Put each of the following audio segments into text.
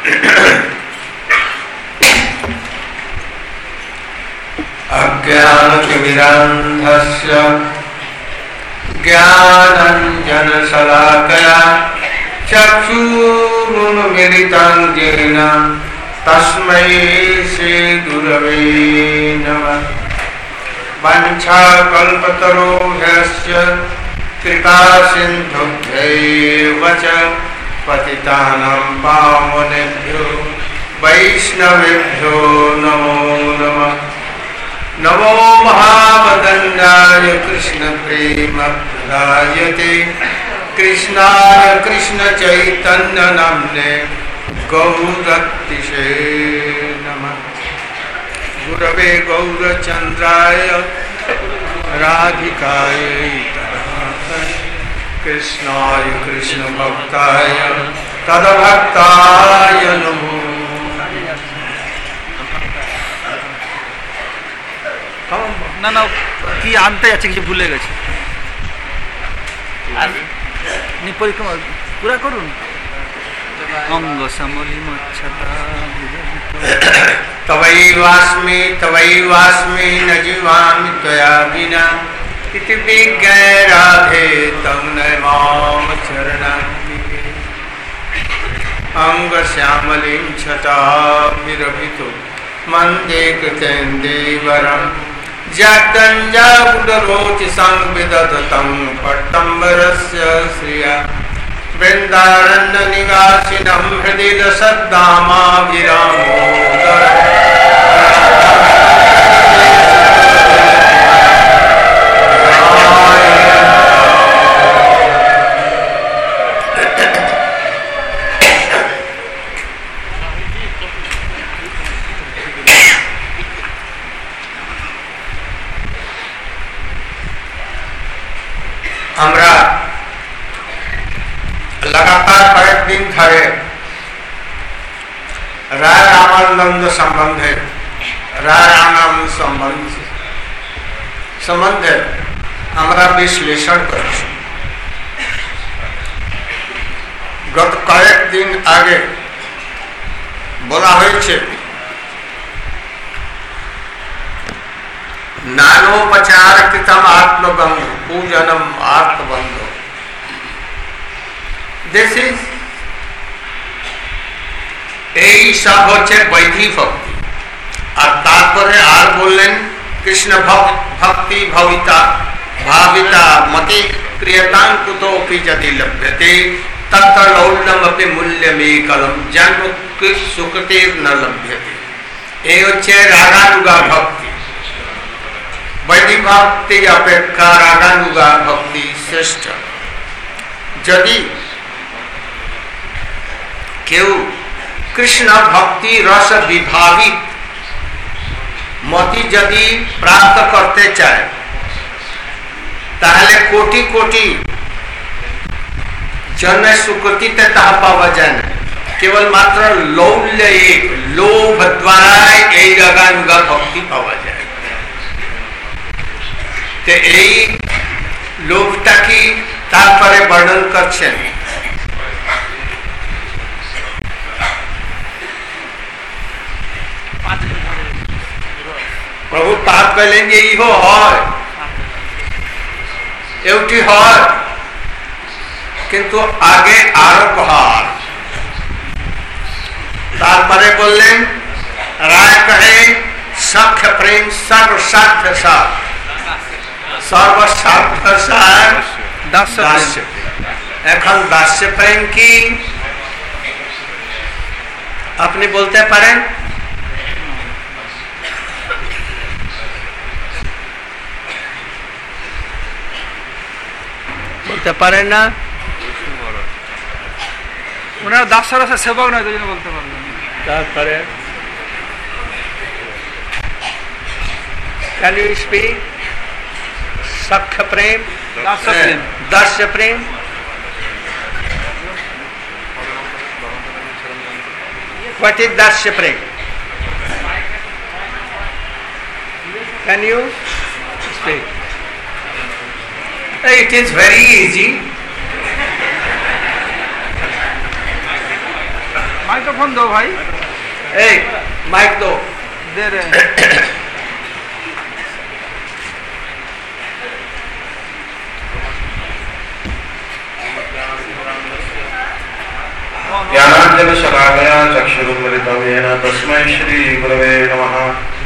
अज्ञानतिमिरान्धस्य ज्ञानाञ्जनशलाकया चक्षुरुन्मीलितं येन तस्मै श्रीगुरवे नमः। वाञ्छाकल्पतरुभ्यश्च कृपासिन्धुभ्यैव च पतितानां पावनेभ्यो वैष्णवेभ्यो नमो नमः। नमो महावदन्याय कृष्णप्रेमप्रदायते कृष्णाय कृष्णचैतन्यनाम्ने गौरतिशे नमः। गुरवे गौरचन्द्राय राधिकायै कृष्णाय कृष्णभक्ताय तद्भक्ताय नमो। না না কি আনতে যাচ্ছে কিছু ভুলে গেছে। পরিক্রমা পুরা করুন। অঙ্গ সমলিমচ্ছতা तवैवास्मि तवैवास्मि न जीवामि त्वया विना इति विज्ञाय राधे तं नमाम चरणां अंगश्यामलिं छटाभिरभितो मन्दे कृतेन्दीवरं जातञ्जाबुडरोचि संविदधतं पट्टम्बरस्य श्रिया वृन्दारण्यनिवासिनं हृदि रसद्दामाभिरामोदरम्। আমরা लगातार कয়েক दिन ধরে রায় রামানন্দ সম্বন্ধে সম্বন্ধে আমরা বিশ্লেষণ করছি। গত কয়েক দিন আগে বলা হয়েছে नानोपचार कृतम आत्मबंध पूजनम आत्मबंध। दिस इज এই সব হচ্ছে বৈধি ভক্তি। আর তারপরে আর বললেন কৃষ্ণ ভক্তি ভবিতা ভাবিতা মতি ক্রিয়তাং কুতোপি যদি লভ্যতে তত্র লৌল্যমপি মূল্যমেকলম জন্ম কৃত সুকৃতির ন লভ্যতে। এই হচ্ছে রাগানুগা ভক্তি। वैदिक भक्ति अपेक्षा रागानुगा भक्ति श्रेष्ठ। यदि केउ कृष्ण भक्ति रस विभावित मति यदि प्राप्त करते चाहे ताहले कोटि कोटि जन्म सुकृतिते ताहा पावा जाए ना। केवल मात्र लौल्य एक लोभ द्वारा এই রাগানুগা भक्ति पावा जाए। तो এই লোভটা কি তারপরে বর্ণন করছেন। প্রভু পাপ কইলেন যে ইহো হয় এউটি হয় কিন্তু আগে আরো কহার। তারপরে বললেন রায় কহে সখ্য প্রেম সর্বসাধ্য সার सर्वसाध्य सार दास्य। এখন দাস্য প্রেম কি আপনি বলতে পারেন? বলতে পারেন না? ওনারা দাসরসের সেবক নয়, দুজনে বলতে পারবেন। তারপরে can you speak? सख्य प्रेम दास्य प्रेम what is दास्य प्रेम? can you speak? It is very easy. Microphone दो भाई। माइक दो। दे रहे हैं। ज्ञानांजन शलाकया चक्षुरुन्मिलितं येन तस्मै श्री गुरवे नमः।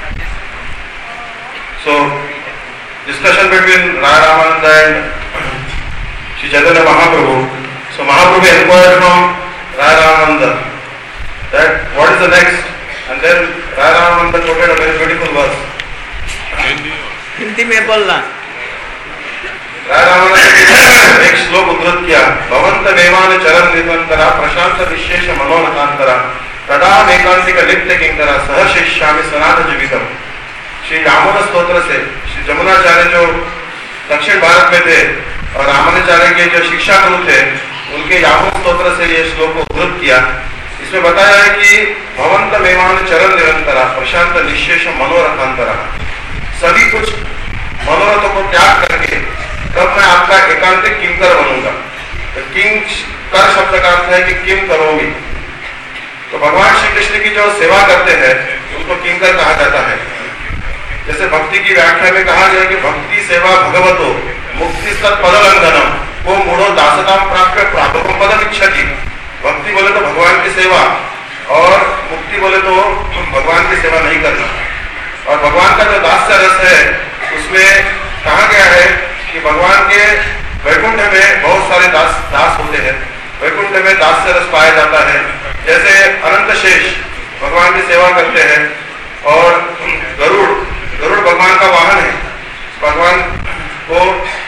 So, discussion between Raya Ramananda and Sri Chaitanya Mahaprabhu. So Mahaprabhu inquired from Raya Ramananda that what is the next, and then Raya Ramananda quoted a very beautiful verse. Hindi में बोलना। राय रामानंद एक श्लोक उद्धृत किया, भवंत मेमान चरण निरंतरा प्रशांत विशेष मनोरथांतरा तदाम एकांतिक लिप्त किंकरा सहशिष्यामि सनातन जीवितम। श्री रामानंद स्तोत्र से श्री जमुनाचार्य जो दक्षिण भारत में थे और रामानुजाचार्य के जो शिक्षा गुरु थे, उनके यामन स्तोत्र से ये श्लोक को उद्धृत किया। इसमें बताया है कि भवंत मेमान चरण निरंतरा प्रशांत निशेष मनोरथांतरा, सभी कुछ मनोरथों को त्याग करके तब मैं आपका एकांतिक किंकर बनूंगा। तो किंग कर शब्द का अर्थ है कि किम करोगे। तो भगवान श्री कृष्ण की जो सेवा करते हैं उनको किंकर कहा जाता है। जैसे भक्ति की व्याख्या में कहा गया कि भक्ति सेवा भगवतो मुक्ति पदलंघनम वो मूढ़ो दासताम प्राप्य प्रापकम पदम इच्छति। भक्ति बोले तो भगवान की सेवा, और मुक्ति बोले तो भगवान की सेवा नहीं करना। और भगवान का जो दास्य रस है उसमें कहा गया है कि भगवान के वैकुंठ में बहुत सारे दास होते हैं। वैकुंठ में दास्य रस पाया जाता है। जैसे अनंत शेष भगवान की सेवा करते हैं, और गरुड़ भगवान का वाहन है। भगवान को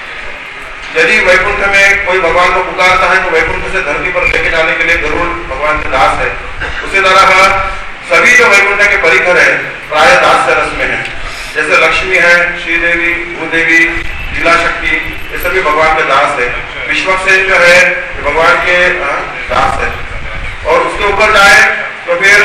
यदि वैकुंठ में कोई भगवान को पुकारता है तो वैकुंठ से धरती पर लेके जाने के लिए गरुड़ भगवान के दास है। उसी तरह सभी जो वैकुंठ के परिकर है प्राय दास्य रस में है। जैसे लक्ष्मी है, श्रीदेवी, भूदेवी, लीला शक्ति, ये सभी भगवान के दास है। विश्वक्सेन जो है ये भगवान के दास है। और उसके ऊपर जाए तो फिर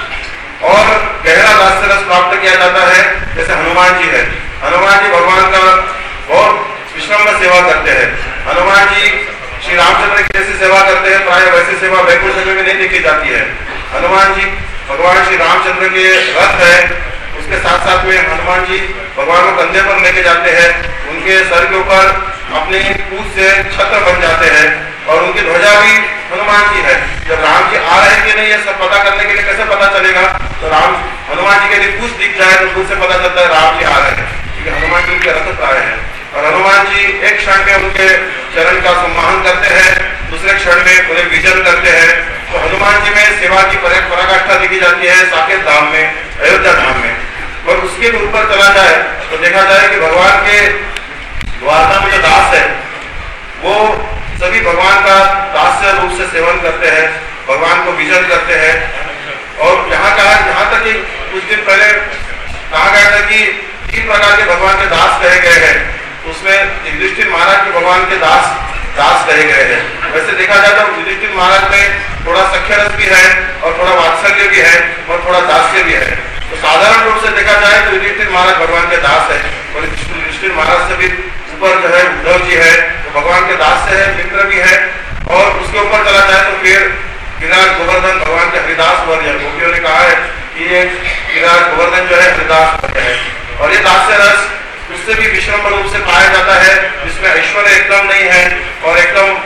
और गहरा दास्य रस प्राप्त किया जाता है। जैसे हनुमान जी है, हनुमान जी भगवान का बहुत विश्रम्भ सेवा करते हैं। हनुमान जी श्री रामचंद्र की जैसी सेवा करते हैं, प्राय वैसी सेवा वैकुंठ में नहीं देखी जाती है। हनुमान जी भगवान श्री रामचंद्र के रथ है, उसके साथ साथ में हनुमान जी भगवान को कंधे पर लेके जाते हैं। उनके सर के ऊपर अपनी पूंछ से छत्र बन जाते हैं, और उनकी ध्वजा भी हनुमान जी है। जब राम जी आ रहे हैं कि नहीं ये सब पता करने के लिए कैसे पता चलेगा, तो हनुमान जी के यदि पूंछ दिख जाए तो पूंछ से पता चलता है राम जी आ रहे हैं, क्योंकि हनुमान जी उनके रथ आए हैं। और हनुमान जी एक क्षण में उनके चरण का सम्मान करते हैं, दूसरे क्षण में उन्हें विजन करते हैं। तो हनुमान जी में सेवा की पराकाष्ठा देखी जाती है साकेत धाम में, अयोध्या धाम में। और उसके ऊपर चला जाए तो देखा जाए कि भगवान के द्वारका में जो दास है वो सभी भगवान का दास्य रूप से सेवन करते हैं, भगवान को विजन करते हैं। और यहाँ तक कि कुछ दिन पहले कहा गया था कि 3 प्रकार के भगवान के दास कहे गए हैं। उसमें युधिष्ठिर महाराज के भगवान के दास कहे गए हैं। वैसे देखा जाए तो युधिष्ठिर महाराज में थोड़ा सख्य रस भी है, और थोड़ा वात्सल्य भी है, और थोड़ा दास्य भी है। तो साधारण रूप से देखा जाए तो युधिष्ठिर महाराज भगवान के दास है, और युधिष्ठिर महाराज से भी ऊपर जो है उद्धव जी है, तो भगवान के दास से है, मित्र भी है। और उसके ऊपर चला जाए तो फिर गिरिराज गोवर्धन भगवान के हरिदास वर्य, गोपियों ने कहा है कि ये गिरिराज गोवर्धन जो है हरिदास वर्य है। और ये दास्य रस उससे भी विश्रम्भ रूप से पाया जाता है, जिसमें ऐश्वर्य एकदम नहीं है और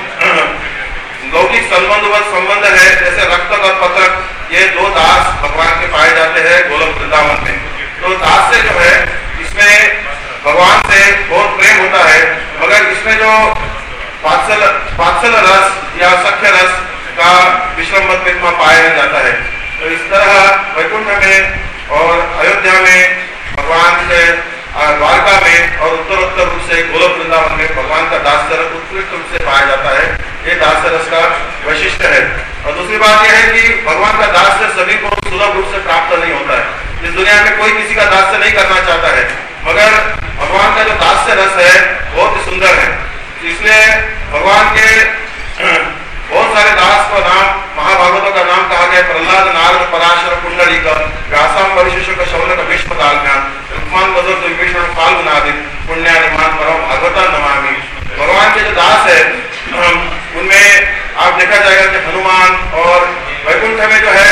एकदम लौकिक संबंध है। जैसे रक्त और पत्रक, ये 2 दास भगवान के पाए जाते हैं गोलोक वृंदावन में। तो दास से जो है इसमें भगवान से बहुत प्रेम होता है, मगर इसमें जो वात्सल रस या सख्य रस का विश्रम्भ पाया नहीं जाता है। तो इस तरह वैकुंठ में और अयोध्या में भगवान के द्वारका में और उत्तरोत्तर रूप से गोलोक वृंदावन में भगवान का दास्य रस उत्कृष्ट रूप से पाया जाता है। ये दास्य रस का वैशिष्ट है। और दूसरी बात यह है कि भगवान का दास्य सभी को सुलभ रूप से प्राप्त नहीं होता है। इस दुनिया में कोई किसी का दास्य नहीं करना चाहता है, मगर भगवान का जो दास्य रस है बहुत ही सुंदर है। इसलिए भगवान के बहुत सारे दास का नाम महाभागवतों का नाम कहा गया। प्रहलाद, नारद, पराशर, पुंडरीक, व्यासम, वरिष्ठ, शौनक, भीष्म, दाल्म्यान, रुक्मान, बदर, विभीषण, फाल्गुनादि, पुण्यादिमान परम भागवता नमामि। भगवान के जो दास है उनमें आप देखा जाएगा कि हनुमान और वैकुंठ में जो है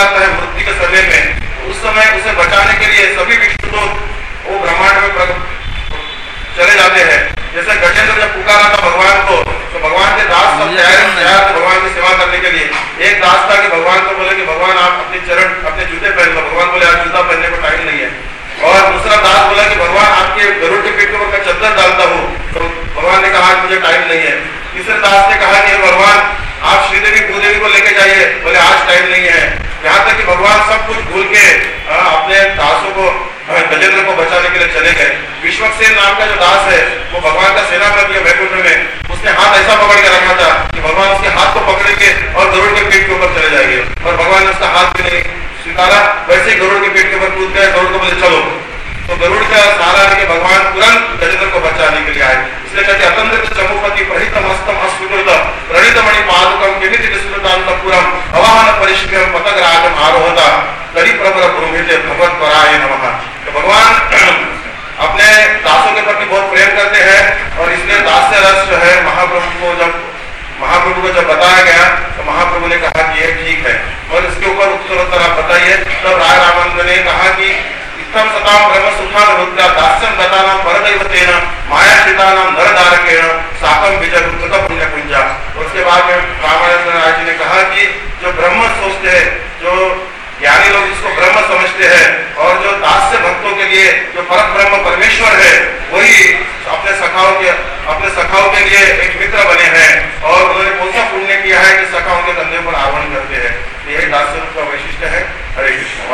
जाता है मृत्यु के समय में, उस समय उसे बचाने के लिए सभी विष्णुदूत वो ब्रह्मांड में चले जाते हैं। जैसे गजेंद्र जब पुकारा था भगवान को, तो भगवान के दास सब तैयार थे भगवान की सेवा करने के लिए। एक दास था कि भगवान को बोले कि भगवान आप अपने चरण अपने जूते पहन लो, भगवान बोले आज जूता पहनने को टाइम नहीं है। और दूसरा दास बोला कि भगवान आपके गरुड़ के पेट के ऊपर मैं चद्दर डालता हूँ, तो भगवान ने कहा आज मुझे टाइम नहीं है। तीसरे दास ने कहा कि भगवान आप श्रीदेवी भूदेवी को लेके जाइए, बोले आज टाइम नहीं है। यहाँ तक कि भगवान सब कुछ भूल के अपने दासों को गजेंद्र को बचाने के लिए चले गए। विश्वक्सेन नाम का जो दास है वो भगवान का सेनापति है वैकुंठ में, उसने हाथ ऐसा पकड़ के रखा था कि भगवान उसके हाथ को पकड़ेंगे और गरुड़ के पेट के ऊपर चले जाएंगे, और भगवान ने उसका हाथ भी नहीं स्वीकारा, वैसे ही गरुड़ के पेट के ऊपर कूद गए। गरुड़ को बोले चलो, तो गरुड़ का सहारा लेके भगवान तुरंत गजेंद्र को बचाने के लिए आए। इसलिए कहते अतंत्र चमुपति प्रहित मस्तम अस्फुट प्रणित मणि पादुकम किमिति विस्मृतांतपुरम अवाहन परिष्कृतम पतग्राजम आरोहता तरी प्रबर ब्रह्मिते भगवत पराय नमः। तो भगवान अपने दासों के प्रति बहुत प्रेम करते हैं, और इसलिए दास्य रस जो है महाप्रभु को जब बताया गया तो महाप्रभु ने कहा कि ये ठीक है, और इसके ऊपर उत्तरोत्तर आप बताइए। तब राय रामानंद ने कहा कि इत्थम सताम ब्रह्म सुखान रुद्रा दास्यम दतानाम परदैवतेन मायाश्रितानाम नरदारकेण साकम विजय रुद्रता पुण्य कुंजा। उसके बाद में रामानंद राय जी ने कहा कि जो ब्रह्म सोचते हैं, जो ज्ञानी लोग जिसको ब्रह्म समझते हैं, और जो दास्य भक्तों के लिए जो परम ब्रह्म परमेश्वर है, वही अपने सखाओं के लिए एक मित्र बने हैं, और उन्होंने कौन सा पुण्य किया है कि सखाओं के कंधे पर आरोहण करते हैं। यही दास्य रूप का वैशिष्ट है। हरे कृष्ण।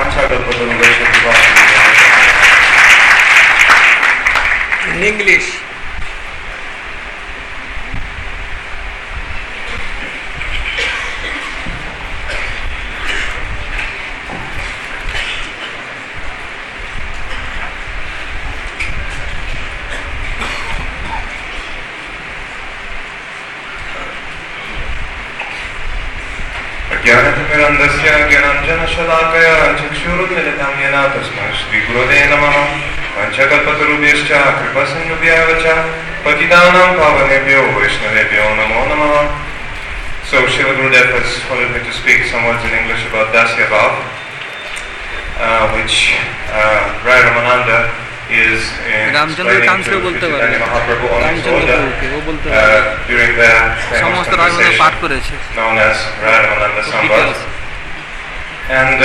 In English. ज्ञानतिमिरन्दस्य ज्ञानाञ्जनशलाकया चक्षुरुन्मिलितं येन तस्मै श्रीगुरवे नमः। पञ्चकल्पतरुभ्यश्च कृपासिन्धुभ्यः च पतितानां पावनेभ्यो वैष्णवेभ्यो नमो नमः। So Srila Gurudev has wanted me to speak some words in English about Dasya Bhav, which Rai Ramananda is explaining to Chaitanya Mahaprabhu on his order during the famous conversation known as Rai Ramananda Samvad. And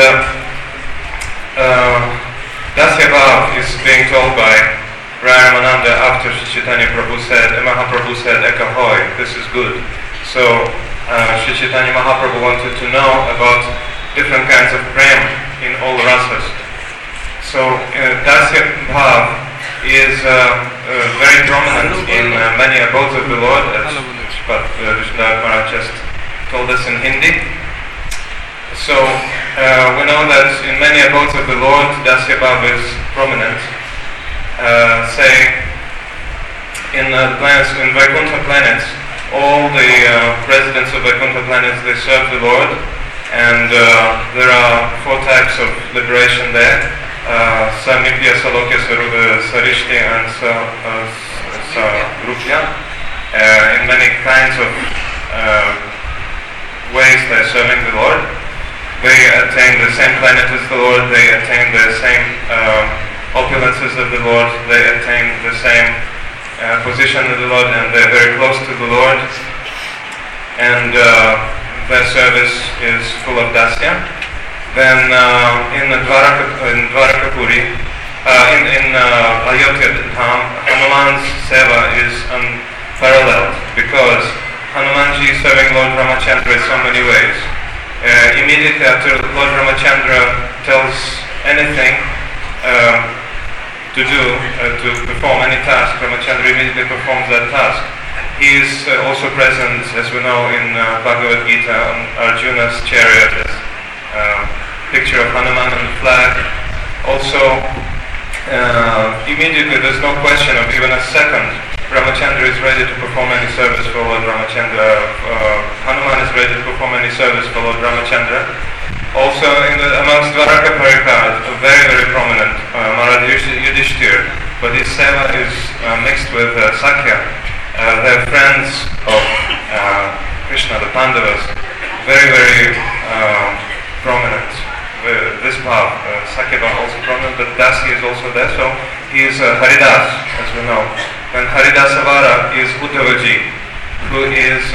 Dasya Bhav is being told by Rai Ramananda after Chaitanya Mahaprabhu said, Eka hoy, this is good. So Sri Chaitanya Mahaprabhu wanted to know about different kinds of prem in all rasas. So Dasya Bhav is very prominent in many abodes of the Lord, as Vishnudev Maharaj just told us in Hindi. So we know that in many abodes of the Lord, Dasya Bhav is prominent. Say in Vaikuntha planets, all the residents of Vaikuntha planets, they serve the Lord, and there are 4 types of liberation there. Samipya, Salokya, Sarishti and Sarupya. In many kinds of ways they are serving the Lord. They attain the same planet as the Lord, they attain the same opulences of the Lord, they attain the same position of the Lord, and they are very close to the Lord, and their service is full of dasya. Then in Dwarakapuri, in Ayodhya Dham, Hanuman's seva is unparalleled, because Hanumanji is serving Lord Ramachandra in so many ways. Immediately after Lord Ramachandra tells anything to do, to perform any task, Ramachandra immediately performs that task. He is also present, as we know, in Bhagavad Gita on Arjuna's chariot, as picture of Hanuman on the flag. Also, immediately, there's no question of even a second, Ramachandra is ready to perform any service for Lord Ramachandra. Hanuman is ready to perform any service for Lord Ramachandra. Also, amongst Dwaraka Parikar, very, very prominent, Maharaj Yudhishthir, but his seva is mixed with Sakya. They're friends of Krishna, the Pandavas, very, very prominent. this bhav. Sakya bhav also prominent, but Dasi is also there. So he is Haridas, as we know. And Haridasavara is Uddhavaji, who is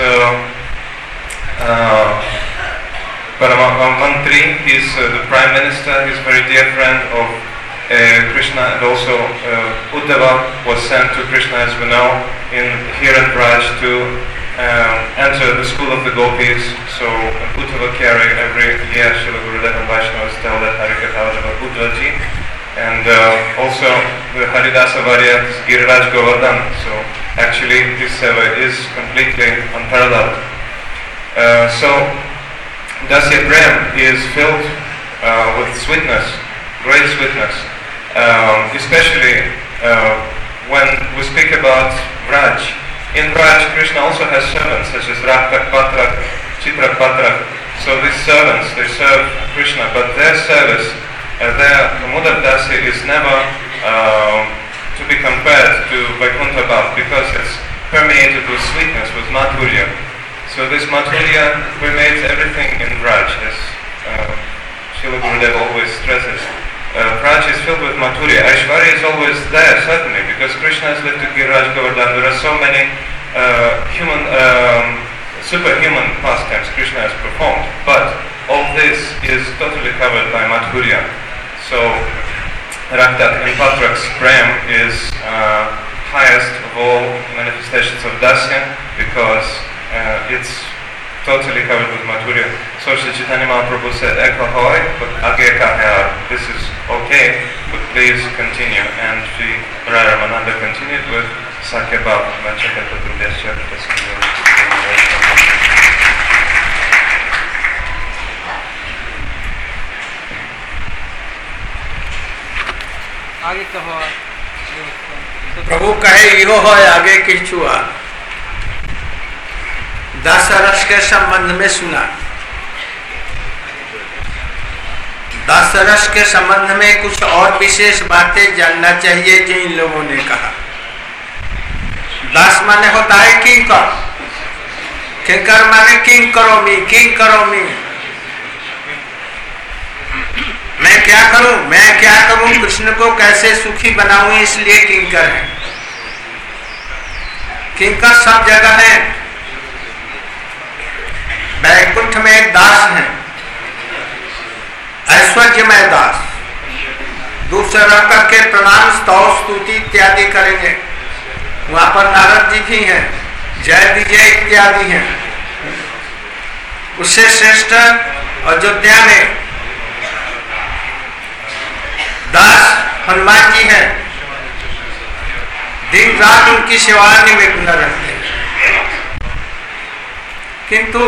Mantri. He is the Prime Minister. He is a very dear friend of Krishna, and also Uddhava was sent to Krishna, as we know, in Hiranraj to enter the school of the gopis. So Uddhava carry every year. Srila Gurudev and Vaishnavas tell that Harikatha about Uddhavaji, and also the Haridasa Varya is Giriraj Govardhan. So actually this seva is completely unparalleled. So Dasya Prem is filled with sweetness, great sweetness, especially when we speak about Vraj. In Vraj, Krishna also has servants such as Raktak, Patrak, Chitrak, Patrak. So these servants, they serve Krishna, but their service, their Mudar Dasi is never to be compared to Vaikuntha Bhav, because it's permeated with sweetness, with Madhurya. So this Madhurya permeates everything in Vraj, as Srila Gurudev always stresses. Vraj is filled with Madhurya. Aishwarya is always there, certainly, because Krishna has lived to Giriraj Govardhan. There are so many superhuman pastimes Krishna has performed, but all this is totally covered by Madhurya. So Raktat and Patrak's Prem is highest of all manifestations of Dasya, because it's totally covered with Madhurya. So Shri Chaitanya Mahaprabhu said, Ekha hoy, but age ka hai. This is okay, but please continue. And Shri Rai Ramananda continued with Sakya Bhav. आगे कहो प्रभु कहे यो हो आगे किछुआ। 10 रस के संबंध में सुना। 10 रस के संबंध में कुछ और विशेष बातें जानना चाहिए जो इन लोगों ने कहा। 10 माने होता है किंकर। किंकर माने किंग करो मी। मैं क्या करूं कृष्ण को कैसे सुखी बनाऊं, इसलिए किंकर है। किंकर सब जगह है। वैकुंठ में एक दास है, ऐश्वर्यमय दास। दूसरे रह करके प्रणाम स्तव स्तुति इत्यादि करेंगे। वहां पर नारद जी भी हैं, जय विजय इत्यादि हैं। उससे श्रेष्ठ अयोध्या में दास हनुमान जी हैं, दिन रात उनकी सेवा में निमग्न रहते हैं। किंतु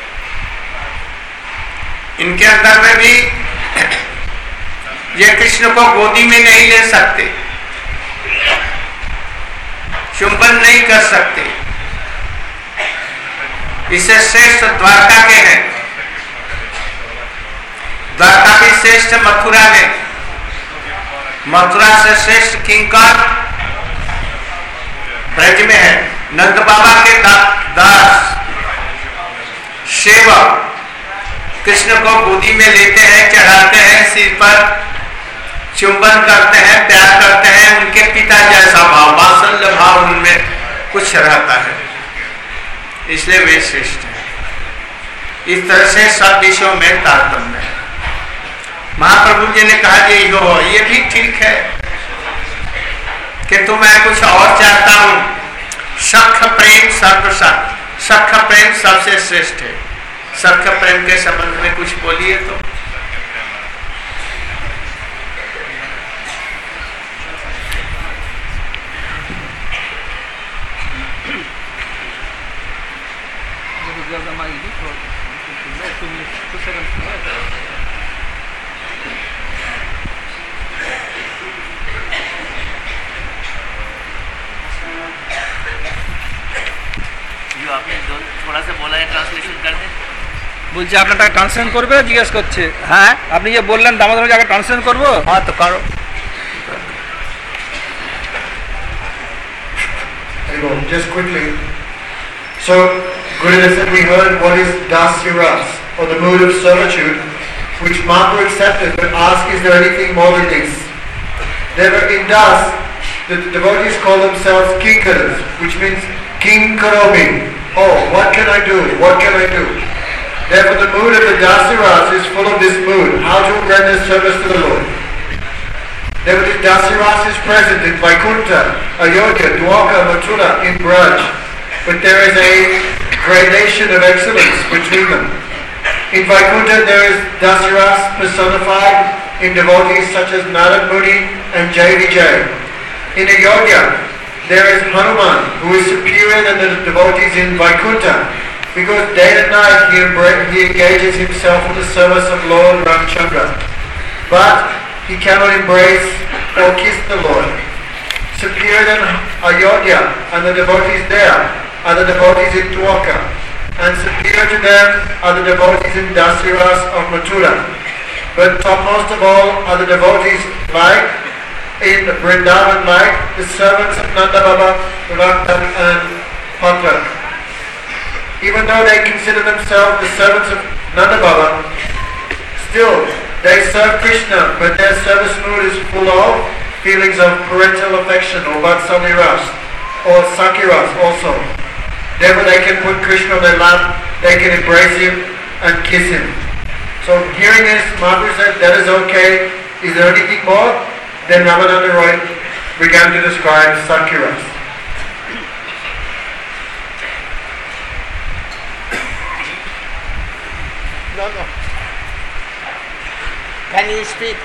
इनके अंदर में भी ये कृष्ण को गोदी में नहीं ले सकते, चुंबन नहीं कर सकते। इसे श्रेष्ठ द्वारका के हैं। द्वारका भी श्रेष्ठ मथुरा में, मथुरा से श्रेष्ठ किंकर ब्रज में है। नंद बाबा के दास सेवक कृष्ण को गोदी में लेते हैं, चढ़ाते हैं, सिर पर चुंबन करते हैं, प्यार करते हैं। उनके पिता जैसा भाव, वात्सल्य भाव उनमें कुछ रहता है, इसलिए वे श्रेष्ठ हैं। इस तरह से सब विषयों में तारतम्य है। महाप्रभु जी ने कहा ये हो, ये भी ठीक है, किंतु मैं कुछ और चाहता हूं। सख प्रेम सर्वसार, सख प्रेम सबसे श्रेष्ठ है। सख प्रेम के संबंध में कुछ बोलिए तो। थोड़ा सा बोला है, ट्रांसलेशन कर दें। বলছি আপনারটা ট্রান্সলেট করবে জিজ্ঞেস করছে। হ্যাঁ আপনি যে বললেন দামোদর জায়গায় ট্রান্সলেট করব। हाँ तो करो। Just quickly. So Gurudev said we heard what is dasya ras, or the mood of servitude. which Mahaprabhu accepted, but asked, is there anything more than this? They were in Das, the devotees call themselves Kinkaras, which means King Karomi. Oh, what can I do? What can I do? Therefore the mood of the Dasiras is full of this mood, how to render service to the Lord. Therefore the Dasiras is present in Vaikuntha, Ayodhya, Dwarka, Mathura, in Braj. But there is a gradation of excellence between them. In Vaikuntha there is Dasiras personified in devotees such as Narad Muni and Jai Vijay. In Ayodhya there is Hanuman, who is superior than the devotees in Vaikuntha, because day and night he engages himself in the service of Lord Ramchandra. But he cannot embrace or kiss the Lord. Superior than Ayodhya and the devotees there are the devotees in Dwarka, and superior to them are the devotees in Dasiras of Mathura. But topmost of all are the devotees like in Vrindavan, like the servants of Nanda Baba, Raktan and Pathak. Even though they consider themselves the servants of Nanda Baba, still they serve Krishna, but their service mood is full of feelings of parental affection or Vatsalya ras or Sakya-ras also. Therefore they can put Krishna on their lap, they can embrace him and kiss him. So hearing this, Mahaprabhu said, that is okay. Is there anything more? Then Ramananda Roy began to describe Sakya-ras. No. Can you speak?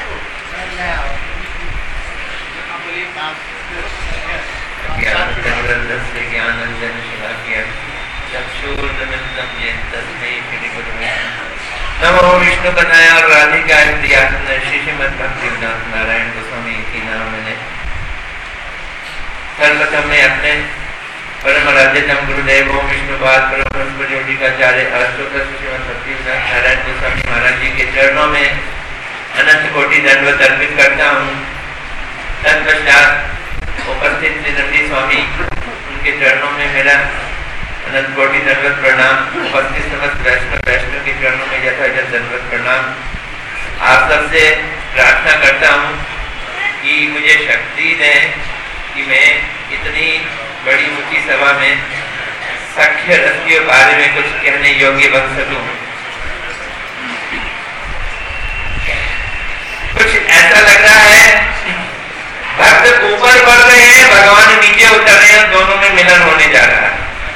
नमो विष्णु कन्हैया और राधिका श्रीमद भक्ति विनोद नारायण गोस्वामी की नाम मैंने सर्वप्रथम में अपने परम आराध्यतम गुरुदेव ओम विष्णुपाद परम हंस जोटिकाचार्य अष्टोत्तर श्रीमद भक्ति विनोद नारायण गोस्वामी महाराज जी के चरणों में अनंत कोटि दंडवत अर्पित करता हूँ। तत्पश्चात उपस्थित श्री स्वामी उनके चरणों में मेरा अनंत कोटि दंडवत प्रणाम। उपस्थित समस्त वैष्णव के चरणों में यथायथ दंडवत प्रणाम। आप सबसे प्रार्थना करता हूँ कि मुझे शक्ति दें कि मैं इतनी बड़ी ऊंची सभा में सख्य रस के बारे में कुछ कहने योग्य बन सकूं। कुछ ऐसा लग रहा है भक्त ऊपर बढ़ रहे हैं, भगवान नीचे उतर रहे हैं, दोनों में मिलन होने जा रहा है।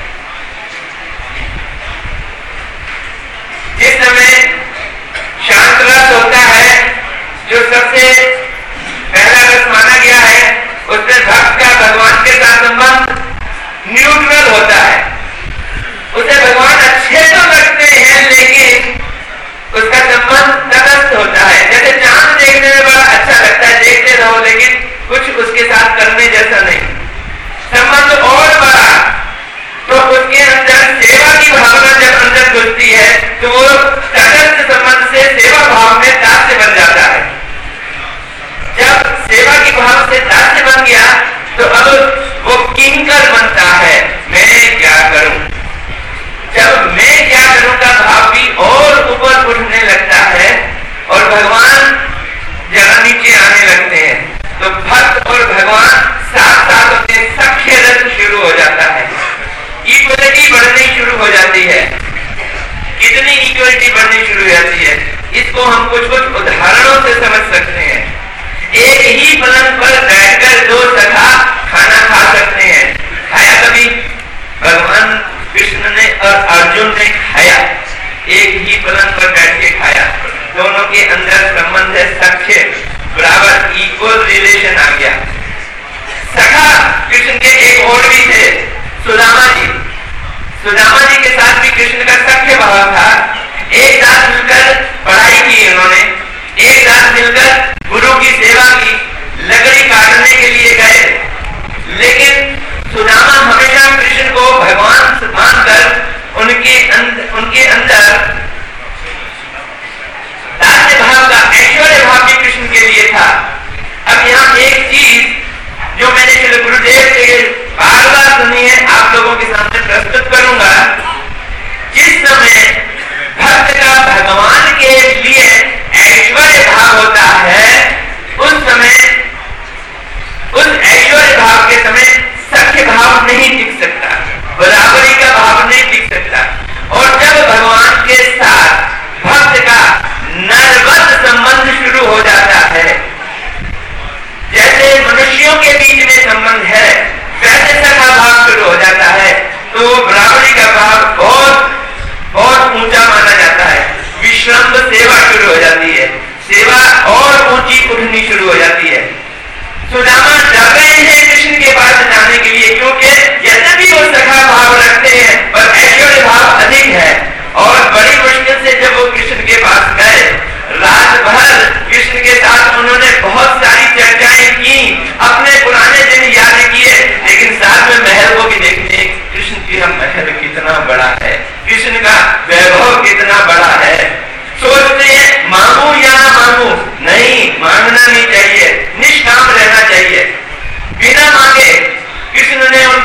जिस समय शांत रस होता है, जो सबसे पहला रस माना गया है, उसमें भक्त का भगवान के साथ संबंध न्यूट्रल होता है। उसे भगवान अच्छे तो लगते हैं, लेकिन उसका संबंध तटस्थ होता है। जैसे चांद देखने में बड़ा अच्छा लगता है, देखते रहो, लेकिन कुछ उसके साथ करने जैसा नहीं। संबंध और बड़ा तो उसके अंदर सेवा की भावना जब अंदर घुसती है, तो वो तटस्थ संबंध से सेवा भाव में दास्य बन जाता है। जब सेवा की भाव से दास्य बन गया, तो अब वो किंकर बनता है। मैं क्या करूं? जब मैं क्या करूं का भाव भी और ऊपर उठने लगता है और भगवान जरा नीचे आने लगते हैं, तो भक्त और भगवान साथ साथ अपने सख्य रस शुरू हो जाता है। इक्वलिटी बढ़नी शुरू हो जाती है। कितनी इक्वलिटी बढ़नी शुरू हो जाती है, इसको हम कुछ उदाहरणों से समझ सकते हैं। एक ही पलंग पर बैठकर दो सखा खाना खा सकते हैं। खाया कभी? भगवान कृष्ण ने और अर्जुन ने खाया, एक ही पलंग पर बैठ के खाया। दोनों के अंदर संबंध है सख्य, बराबर इक्वल रिलेशन आ गया। सखा कृष्ण के एक और भी थे, सुदामा जी। सुदामा जी के साथ भी कृष्ण का सख्य भाव था। एक साथ मिलकर पढ़ाई की उन्होंने, एक साथ मिलकर गुरु की सेवा की, लकड़ी काटने के लिए गए। लेकिन सुदामा हमेशा कृष्ण को भगवान मानकर उनके अंदर दास्य भाव का, ऐश्वर्य भाव भी कृष्ण के लिए था। अब यहाँ एक चीज जो मैंने श्री गुरुदेव से बार बार सुनी है, आप लोगों के सामने प्रस्तुत करूंगा। जिस समय भक्त का भगवान के लिए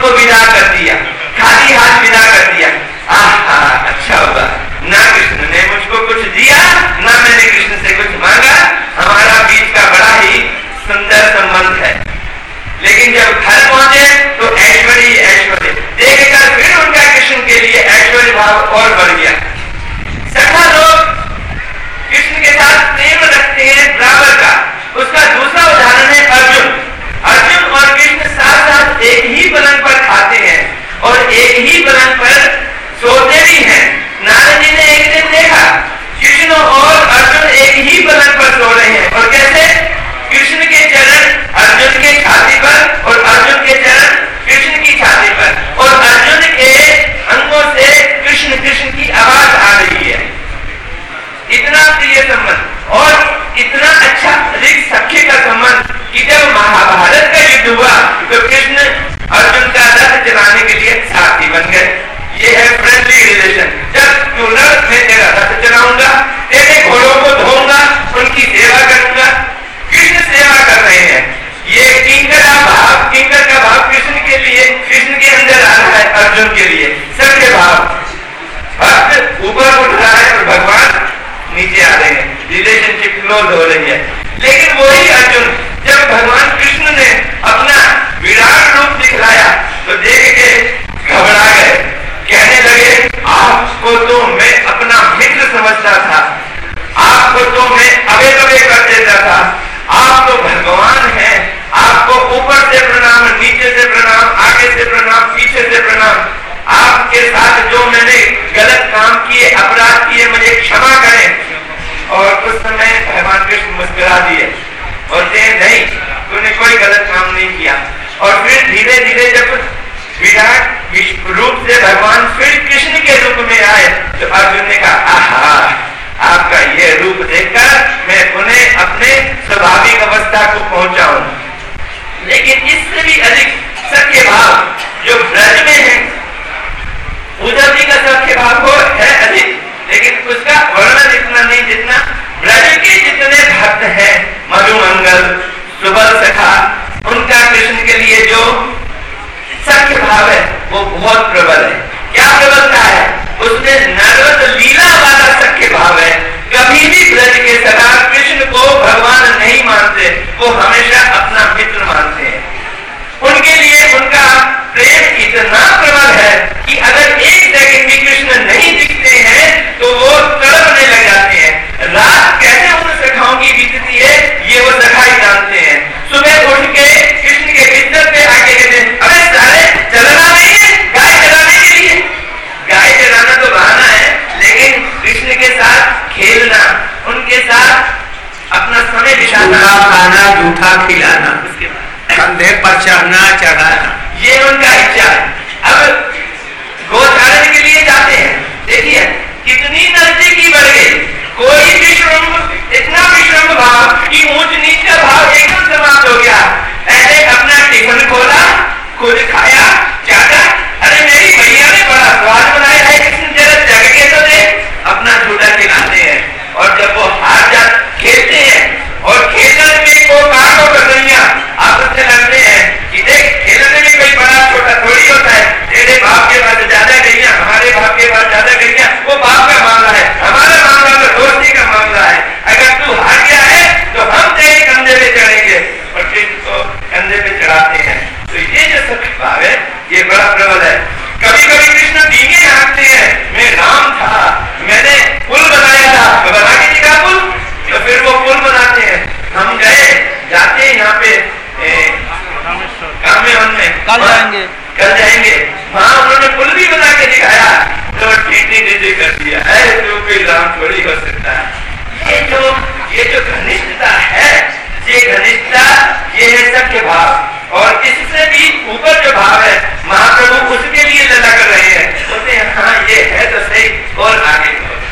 उनको विदा कर दिया, खाली हाथ विदा कर दिया। आहा, अच्छा हुआ, ना कृष्ण ने मुझको कुछ दिया, ना मैंने कृष्ण से कुछ मांगा। हमारा बीच का बड़ा ही सुंदर संबंध है। लेकिन जब घर पहुंचे तो ऐश्वर्य ऐश्वर्य देखकर फिर उनका कृष्ण के लिए ऐश्वर्य भाव और बढ़ गया। सखा लोग कृष्ण के साथ प्रेम रखते हैं बराबर का। उसका दूसरा उदाहरण है अर्जुन। अर्जुन और कृष्ण साथ साथ एक ही पलंग पर खाते हैं और एक ही पलंग पर सोते भी हैं। नारद जी ने एक दिन देखा कृष्ण और अर्जुन एक ही पलंग पर सो रहे हैं। और कैसे? कृष्ण के चरण अर्जुन के छाती पर और अर्जुन के चरण कृष्ण की छाती पर, और अर्जुन के अंगों से कृष्ण कृष्ण की आवाज आ रही है। इतना प्रिय संबंध और इतना अच्छा अधिक सख्य का संबंध कि जब महाभारत का युद्ध हुआ तो कृष्ण अर्जुन का रथ चलाने के लिए साथी बन गए। ये है फ्रेंडली रिलेशन। जब तू लड़, मैं तेरा रथ चलाऊंगा, तेरे घोड़ों को धोऊंगा, उनकी सेवा करूंगा। कृष्ण सेवा कर रहे हैं। ये किंकर का भाव कृष्ण के लिए, कृष्ण के अंदर आ रहा है अर्जुन के लिए। सख्य भाव, भक्त ऊपर उठ रहा है और भगवान नीचे आ रहे हैं, रिलेशनशिप क्लोज हो रही है। लेकिन वही अर्जुन जब भगवान कृष्ण ने अपना विराट रूप दिखलाया तो देख के घबरा गए। कहने लगे, आपको तो मैं अपना मित्र समझता था, आपको तो मैं अबे कबे कर देता था, आप तो भगवान हैं, आपको ऊपर से प्रणाम, नीचे से प्रणाम, आगे से प्रणाम, पीछे से प्रणाम। आपके साथ जो मैंने गलत काम किए, अपराध किए, मुझे क्षमा करें। और उस समय भगवान कृष्ण मुस्कुरा दिए, बोलते हैं नहीं, तूने कोई गलत काम नहीं किया। और फिर धीरे धीरे जब विराट रूप से भगवान फिर कृष्ण के रूप में आए तो अर्जुन ने कहा, आहा, आपका ये रूप देखकर मैं पुनः अपने स्वाभाविक अवस्था को पहुंचा हूं। लेकिन इससे भी अधिक सख्य भाव जो ब्रज में है, उद्धव जी का सख्य भाव को है अधिक, लेकिन उसका वर्णन इतना नहीं जितना ब्रज के जितने भक्त हैं, मधुमंगल, सुबल सखा, उनका कृष्ण के लिए जो सख्य भाव है वो बहुत प्रबल है। क्या प्रबलता है? उसमें नर्वत लीला वाला सख्य भाव है। कभी भी ब्रज के सदा कृष्ण को भगवान नहीं मानते, वो हमेशा अपना मित्र मानते हैं। उनके लिए उनका प्रेम इतना प्रबल है कि अगर एक सेकंड भी कृष्ण नहीं दिखते हैं तो वो तड़पने लग जाते हैं। रात कैसे उन सखाओं की बीतती है ये वो सखा ही जानते हैं। सुबह उठ के कृष्ण के बिस्तर पे आके कहते हैं, अबे साले चलना नहीं है गाय चलाने के लिए। गाय चलाना तो बहाना है, लेकिन कृष्ण के साथ खेलना, उनके साथ अपना समय बिताना, खाना, जूठा खिलाना, उसके बाद कंधे पर चढ़ना चढ़ाना, ये उनका इच्छा है। अब गोचारण के लिए जाते हैं, देखिए कितनी नजदीकी बढ़ गई। कोई विश्रम, इतना विश्रम भाव कि ऊंच नीच का भाव एकदम समाप्त हो गया। ऐसे अपना टिफिन खोला, खुद खाया, चाटा, अरे मेरी भैया ने बड़ा स्वाद बनाया है, कृष्ण जरा जग के तो दे, अपना झूठा खिलाते हैं। और जब वो हार जा खेलते हैं और खेलने में वो काटो कटोरियां आपस में लड़ते हैं कि देख खेलने में कोई बड़ा छोटा थोड़ी होता है, तेरे बाप के पास ज्यादा गईया, हमारे बाप के पास ज्यादा गईया, वो बाप का मामला है, हमारा मामला तो दोस्ती का मामला है। अगर तू हार गया है तो हम तेरे कंधे पे चढ़ेंगे और कृष्ण को कंधे पे चढ़ाते हैं। तो ये जो सख्य भाव है ये बड़ा प्रबल है। कभी कभी कृष्ण डींगे हाँकते हैं, मैं राम था, मैंने पुल बनाया था, तो बना के दिखा पुल, तो फिर वो पुल बनाते हैं। हम गए जाते हैं यहाँ पे कल जाएंगे वहाँ उन्होंने पुल भी बना के दिखाया तो टीटी कर दिया है, तो कोई राम थोड़ी हो सकता है। ये जो घनिष्ठता है, ये घनिष्ठता, ये है सख्य भाव। और इससे भी ऊपर जो भाव है महाप्रभु उसके लिए लड़ा कर रहे हैं, बोलते हैं हाँ ये है तो सही और आगे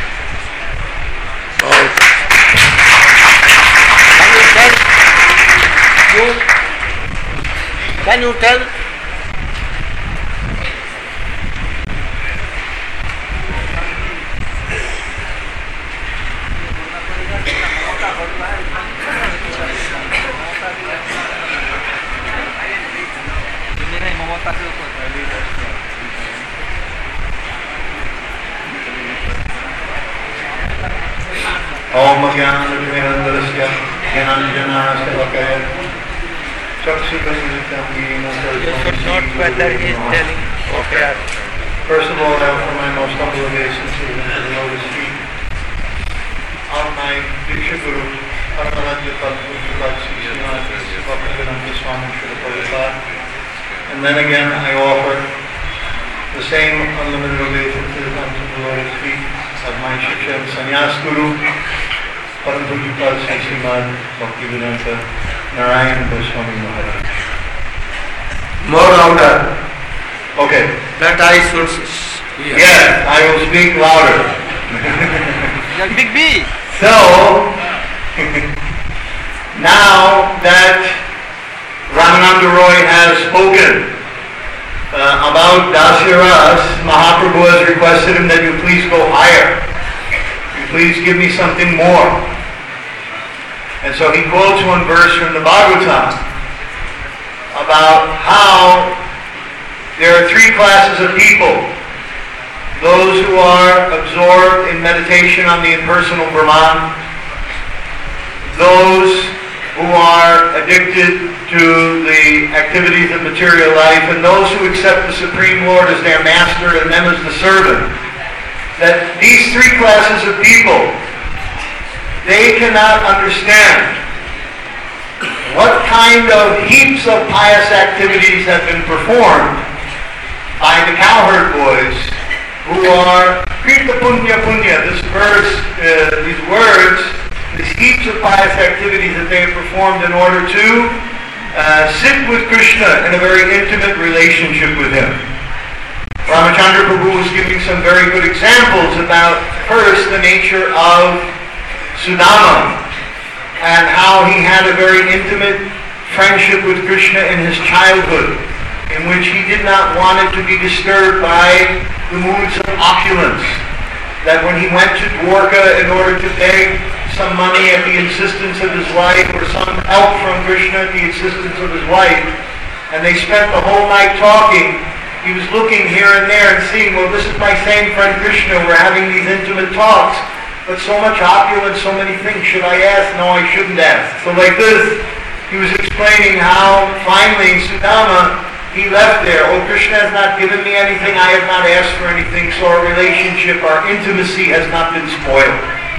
Can you tell? ममता के ऊपर Om Jnana-Timirandharasya Jnana-Jnana-Savakaya Chakshukasunitam Not whether he is telling. Okay. First of all, I offer my most humble obeisances to the lotus feet of my Diksha Guru, Paramananda Padma Sri Bhaktivedanta Swami Srila Prabhupada. And then again, I offer the same unlimited obeisances unto the lotus feet of my Shiksha and Sannyas Guru, Param Pujyapad Sri Srimad Bhaktivedanta Narayan Goswami Maharaj. More louder. Okay. That I should hear. Yes, I will speak louder. Big B. So, now that Ramananda Roy has spoken about Dasya Ras, Mahaprabhu has requested him that you please go higher. You please give me something more. And so he quotes one verse from the Bhagavatam about how there are three classes of people. Those who are absorbed in meditation on the impersonal Brahman, those who are addicted to the activities of material life, and those who accept the Supreme Lord as their master and them as the servant. That these three classes of people, they cannot understand what kind of heaps of pious activities have been performed by the cowherd boys who are Krita Punya Punya. This verse, these words, these heaps of pious activities that they have performed in order to sit with Krishna in a very intimate relationship with him. Ramachandra Prabhu was giving some very good examples about, first, the nature of Sudama and how he had a very intimate friendship with Krishna in his childhood, in which he did not want it to be disturbed by the moods of opulence. That when he went to Dwarka in order to beg some money at the insistence of his wife, or some help from Krishna at the insistence of his wife, and they spent the whole night talking, he was looking here and there and seeing, well, this is my same friend Krishna, we're having these intimate talks, but so much opulence, so many things, should I ask? No, I shouldn't ask. So like this, he was explaining how finally Sudama, he left there. Oh, Krishna has not given me anything. I have not asked for anything. So our relationship, our intimacy has not been spoiled.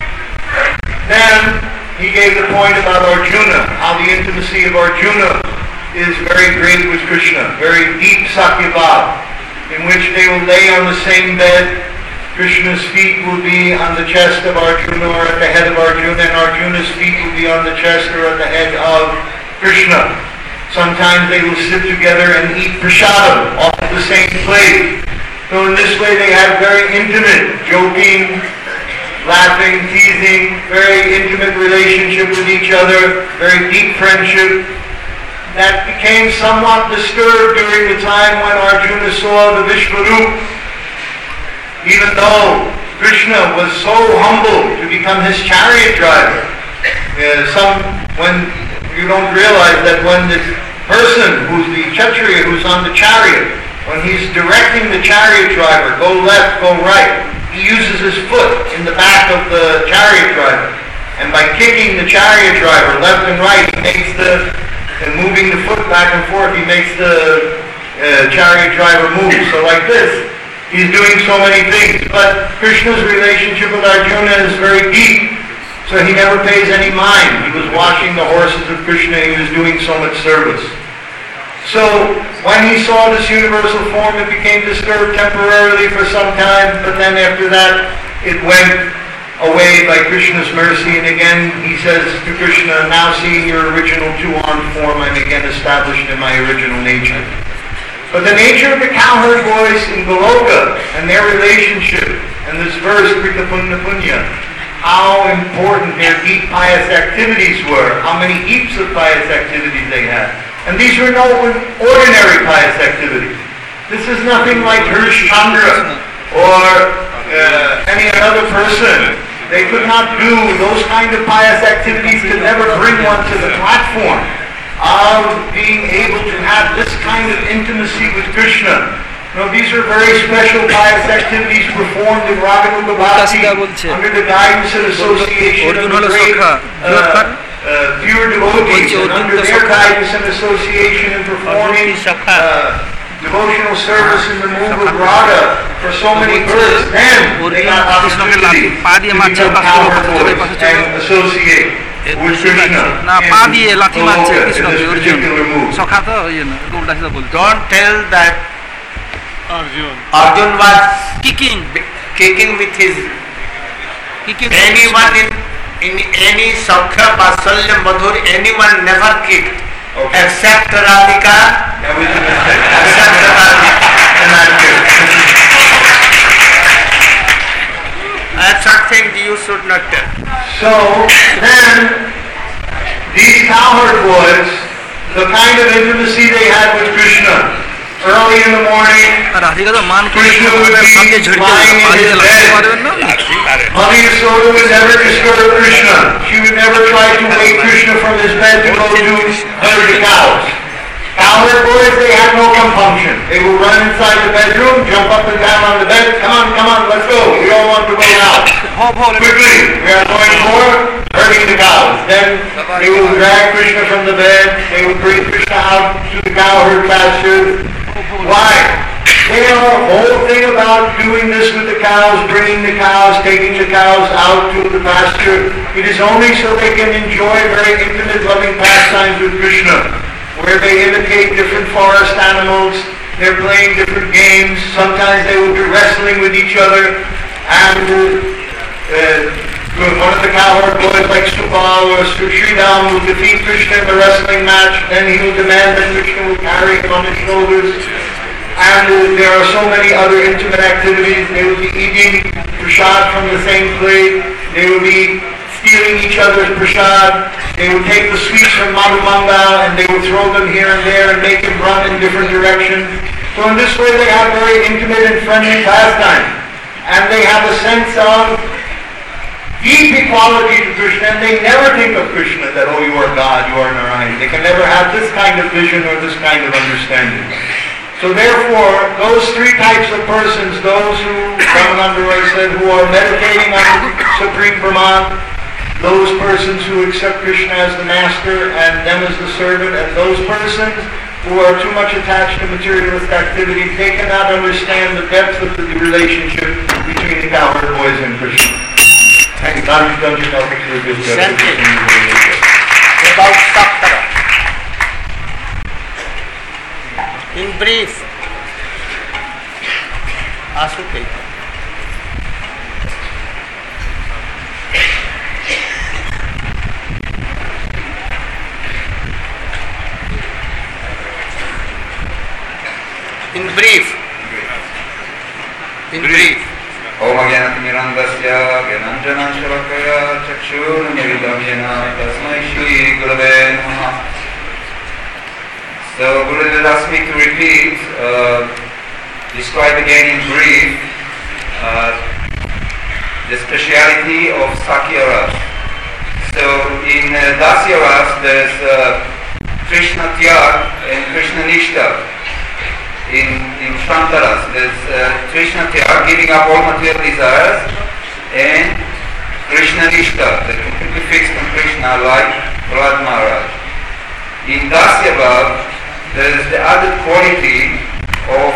Then he gave the point about Arjuna, how the intimacy of Arjuna is very great with Krishna, very deep sakyabhav, in which they will lay on the same bed. Krishna's feet will be on the chest of Arjuna or at the head of Arjuna, and Arjuna's feet will be on the chest or at the head of Krishna. Sometimes they will sit together and eat prasadam off of the same plate. So in this way they have very intimate, joking, laughing, teasing, very intimate relationship with each other, very deep friendship. That became somewhat disturbed during the time when Arjuna saw the Vishvarup. Even though Krishna was so humble to become his chariot driver, when you don't realize that when the person who's the Kshatriya who's on the chariot, when he's directing the chariot driver, go left, go right, he uses his foot in the back of the chariot driver. And by kicking the chariot driver left and right, he makes and moving the foot back and forth, he makes the chariot driver move. So like this, he's doing so many things. But Krishna's relationship with Arjuna is very deep. So he never pays any mind. He was washing the horses of Krishna. He was doing so much service. So when he saw this universal form, it became disturbed temporarily for some time. But then after that, it went away by Krishna's mercy. And again, he says to Krishna, now seeing your original two-armed form, I'm again established in my original nature. But the nature of the cowherd boys in Goloka and their relationship, and this verse, Krita Punya Punya, how important their deep pious activities were, how many heaps of pious activities they had. And these were no ordinary pious activities. This is nothing like Harishchandra or any other person. They could not do those kind of pious activities, could never bring one to the platform of being able to have this kind of intimacy with Krishna. These are very special pious activities performed in Raganuga Bhakti under the guidance and association of the great pure devotees, and under their guidance and association in performing devotional service in the move of Radha for so many births. Then they got opportunity to become cowherd boys and associate with Krishna in this particular move. Don't tell that Arjun was kicking with his anyone in any Saukha, Vasalya, Madhur, anyone never kicked except Radhika. Except Radhika. That's something you should not tell. So then these cowherd boys, the kind of intimacy they had with Krishna, early in the morning, Krishna would be lying in his bed. Mother Yasoda would never disturb Krishna. She would never try to wake Krishna from his bed to go to herd the cows. Cowherd boys, they had no compunction. They would run inside the bedroom, jump up and down on the bed. Come on, let's go. We all want to go now. Quickly, we are going for herding the cows. Then they would drag Krishna from the bed. They would bring Krishna out to the cowherd pasture. Why? Their whole thing about doing this with the cows, bringing the cows, taking the cows out to the pasture, it is only so they can enjoy very intimate, loving pastimes with Krishna, where they imitate different forest animals, they're playing different games, sometimes they will be wrestling with each other, and one of the cowherd boys like Subal or Sridham will defeat Krishna in the wrestling match, then he will demand that Krishna will carry him on his shoulders. And there are so many other intimate activities. They will be eating prasad from the same plate. They will be stealing each other's prasad. They will take the sweets from Madhumanga and they will throw them here and there and make him run in different directions. So in this way they have very intimate and friendly pastime. And they have a sense of deep equality to Krishna, and they never think of Krishna that, oh, you are God, you are Narayan. They can never have this kind of vision or this kind of understanding. So therefore, those three types of persons, those who, Ramananda Roy said, who are meditating on Supreme Brahman, those persons who accept Krishna as the master and them as the servant, and those persons who are too much attached to materialist activities, they cannot understand the depth of the relationship between the cowherd boys and Krishna. Thank you. Don't you know about Saptara. In brief, Asuketa. In brief. Om Agyanatimirandasya Gyananjana Shalakaya Chakshurmilidam Yena Tasmai Shri Gurave Namaha. So Gurudev asked me to repeat, describe again in brief the speciality of Sakya Ras. So in Dasya Ras there's Krishna Tyag and Krishna Nishta. In Shantaras there's Krishna Tyag, giving up all material desires, and Krishna Nishta, that completely fixed on Krishna like Prahlad Maharaj. In Dasya Bhav there is the added quality of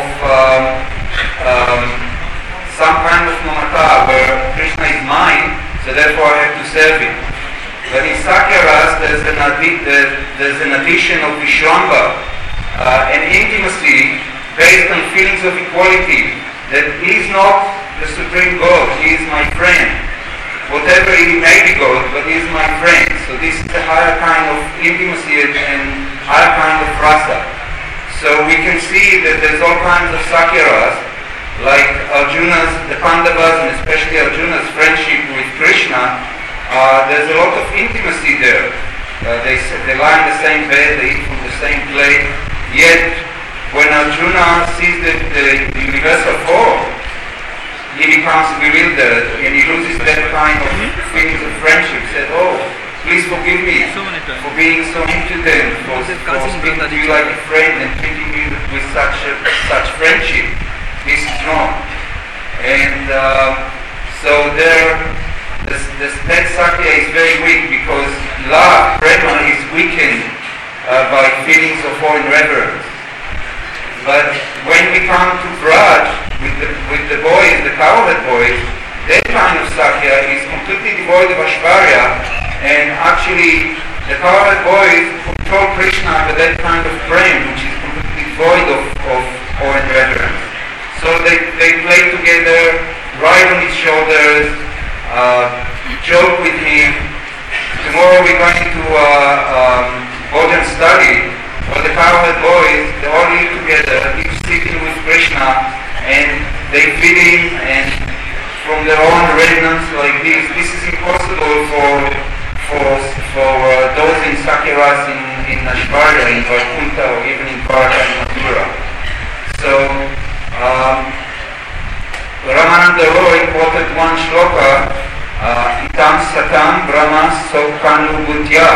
some kind of mamata, where Krishna is mine, so therefore I have to serve him. But in Sakya Ras there's an addition of Vishwamba, an intimacy based on feelings of equality, that he is not the supreme God, he is my friend. Whatever he may be God, but he is my friend. So this is a higher kind of intimacy and higher kind of rasa. So we can see that there's all kinds of Sakyaras, like Arjuna's, the Pandavas, and especially Arjuna's friendship with Krishna. There's a lot of intimacy there. They lie in the same bed, they eat from the same plate. Yet, when Arjuna sees the universal form, he becomes bewildered and he loses that kind of feelings of friendship. He said, oh, please forgive me So many times. for being so mean to them, for speaking to you like a friend and treating you with such friendship. This is wrong. And so the state Sakya is very weak because love, prema, is weakened by feelings of awe and reverence. But when we come to Braj with the boys, the cowherd boys, that kind of Sakya is completely devoid of Ashvarya, and actually the cowherd boys control Krishna with that kind of prem, which is completely devoid of awe and reverence. So they play together, ride on his shoulders, joke with him. Tomorrow we're going to Bhojan study, but the cowherd boys, they all live together, each sitting with Krishna, and they feed him, and from their own residence like this. This is impossible for those in Sakyaras in Ashvarya, in Vaikuntha, or even in Dwarka and Mathura. So Ramananda Roy quoted one shloka, Itam Satam Brahma Sokanu Buddhya,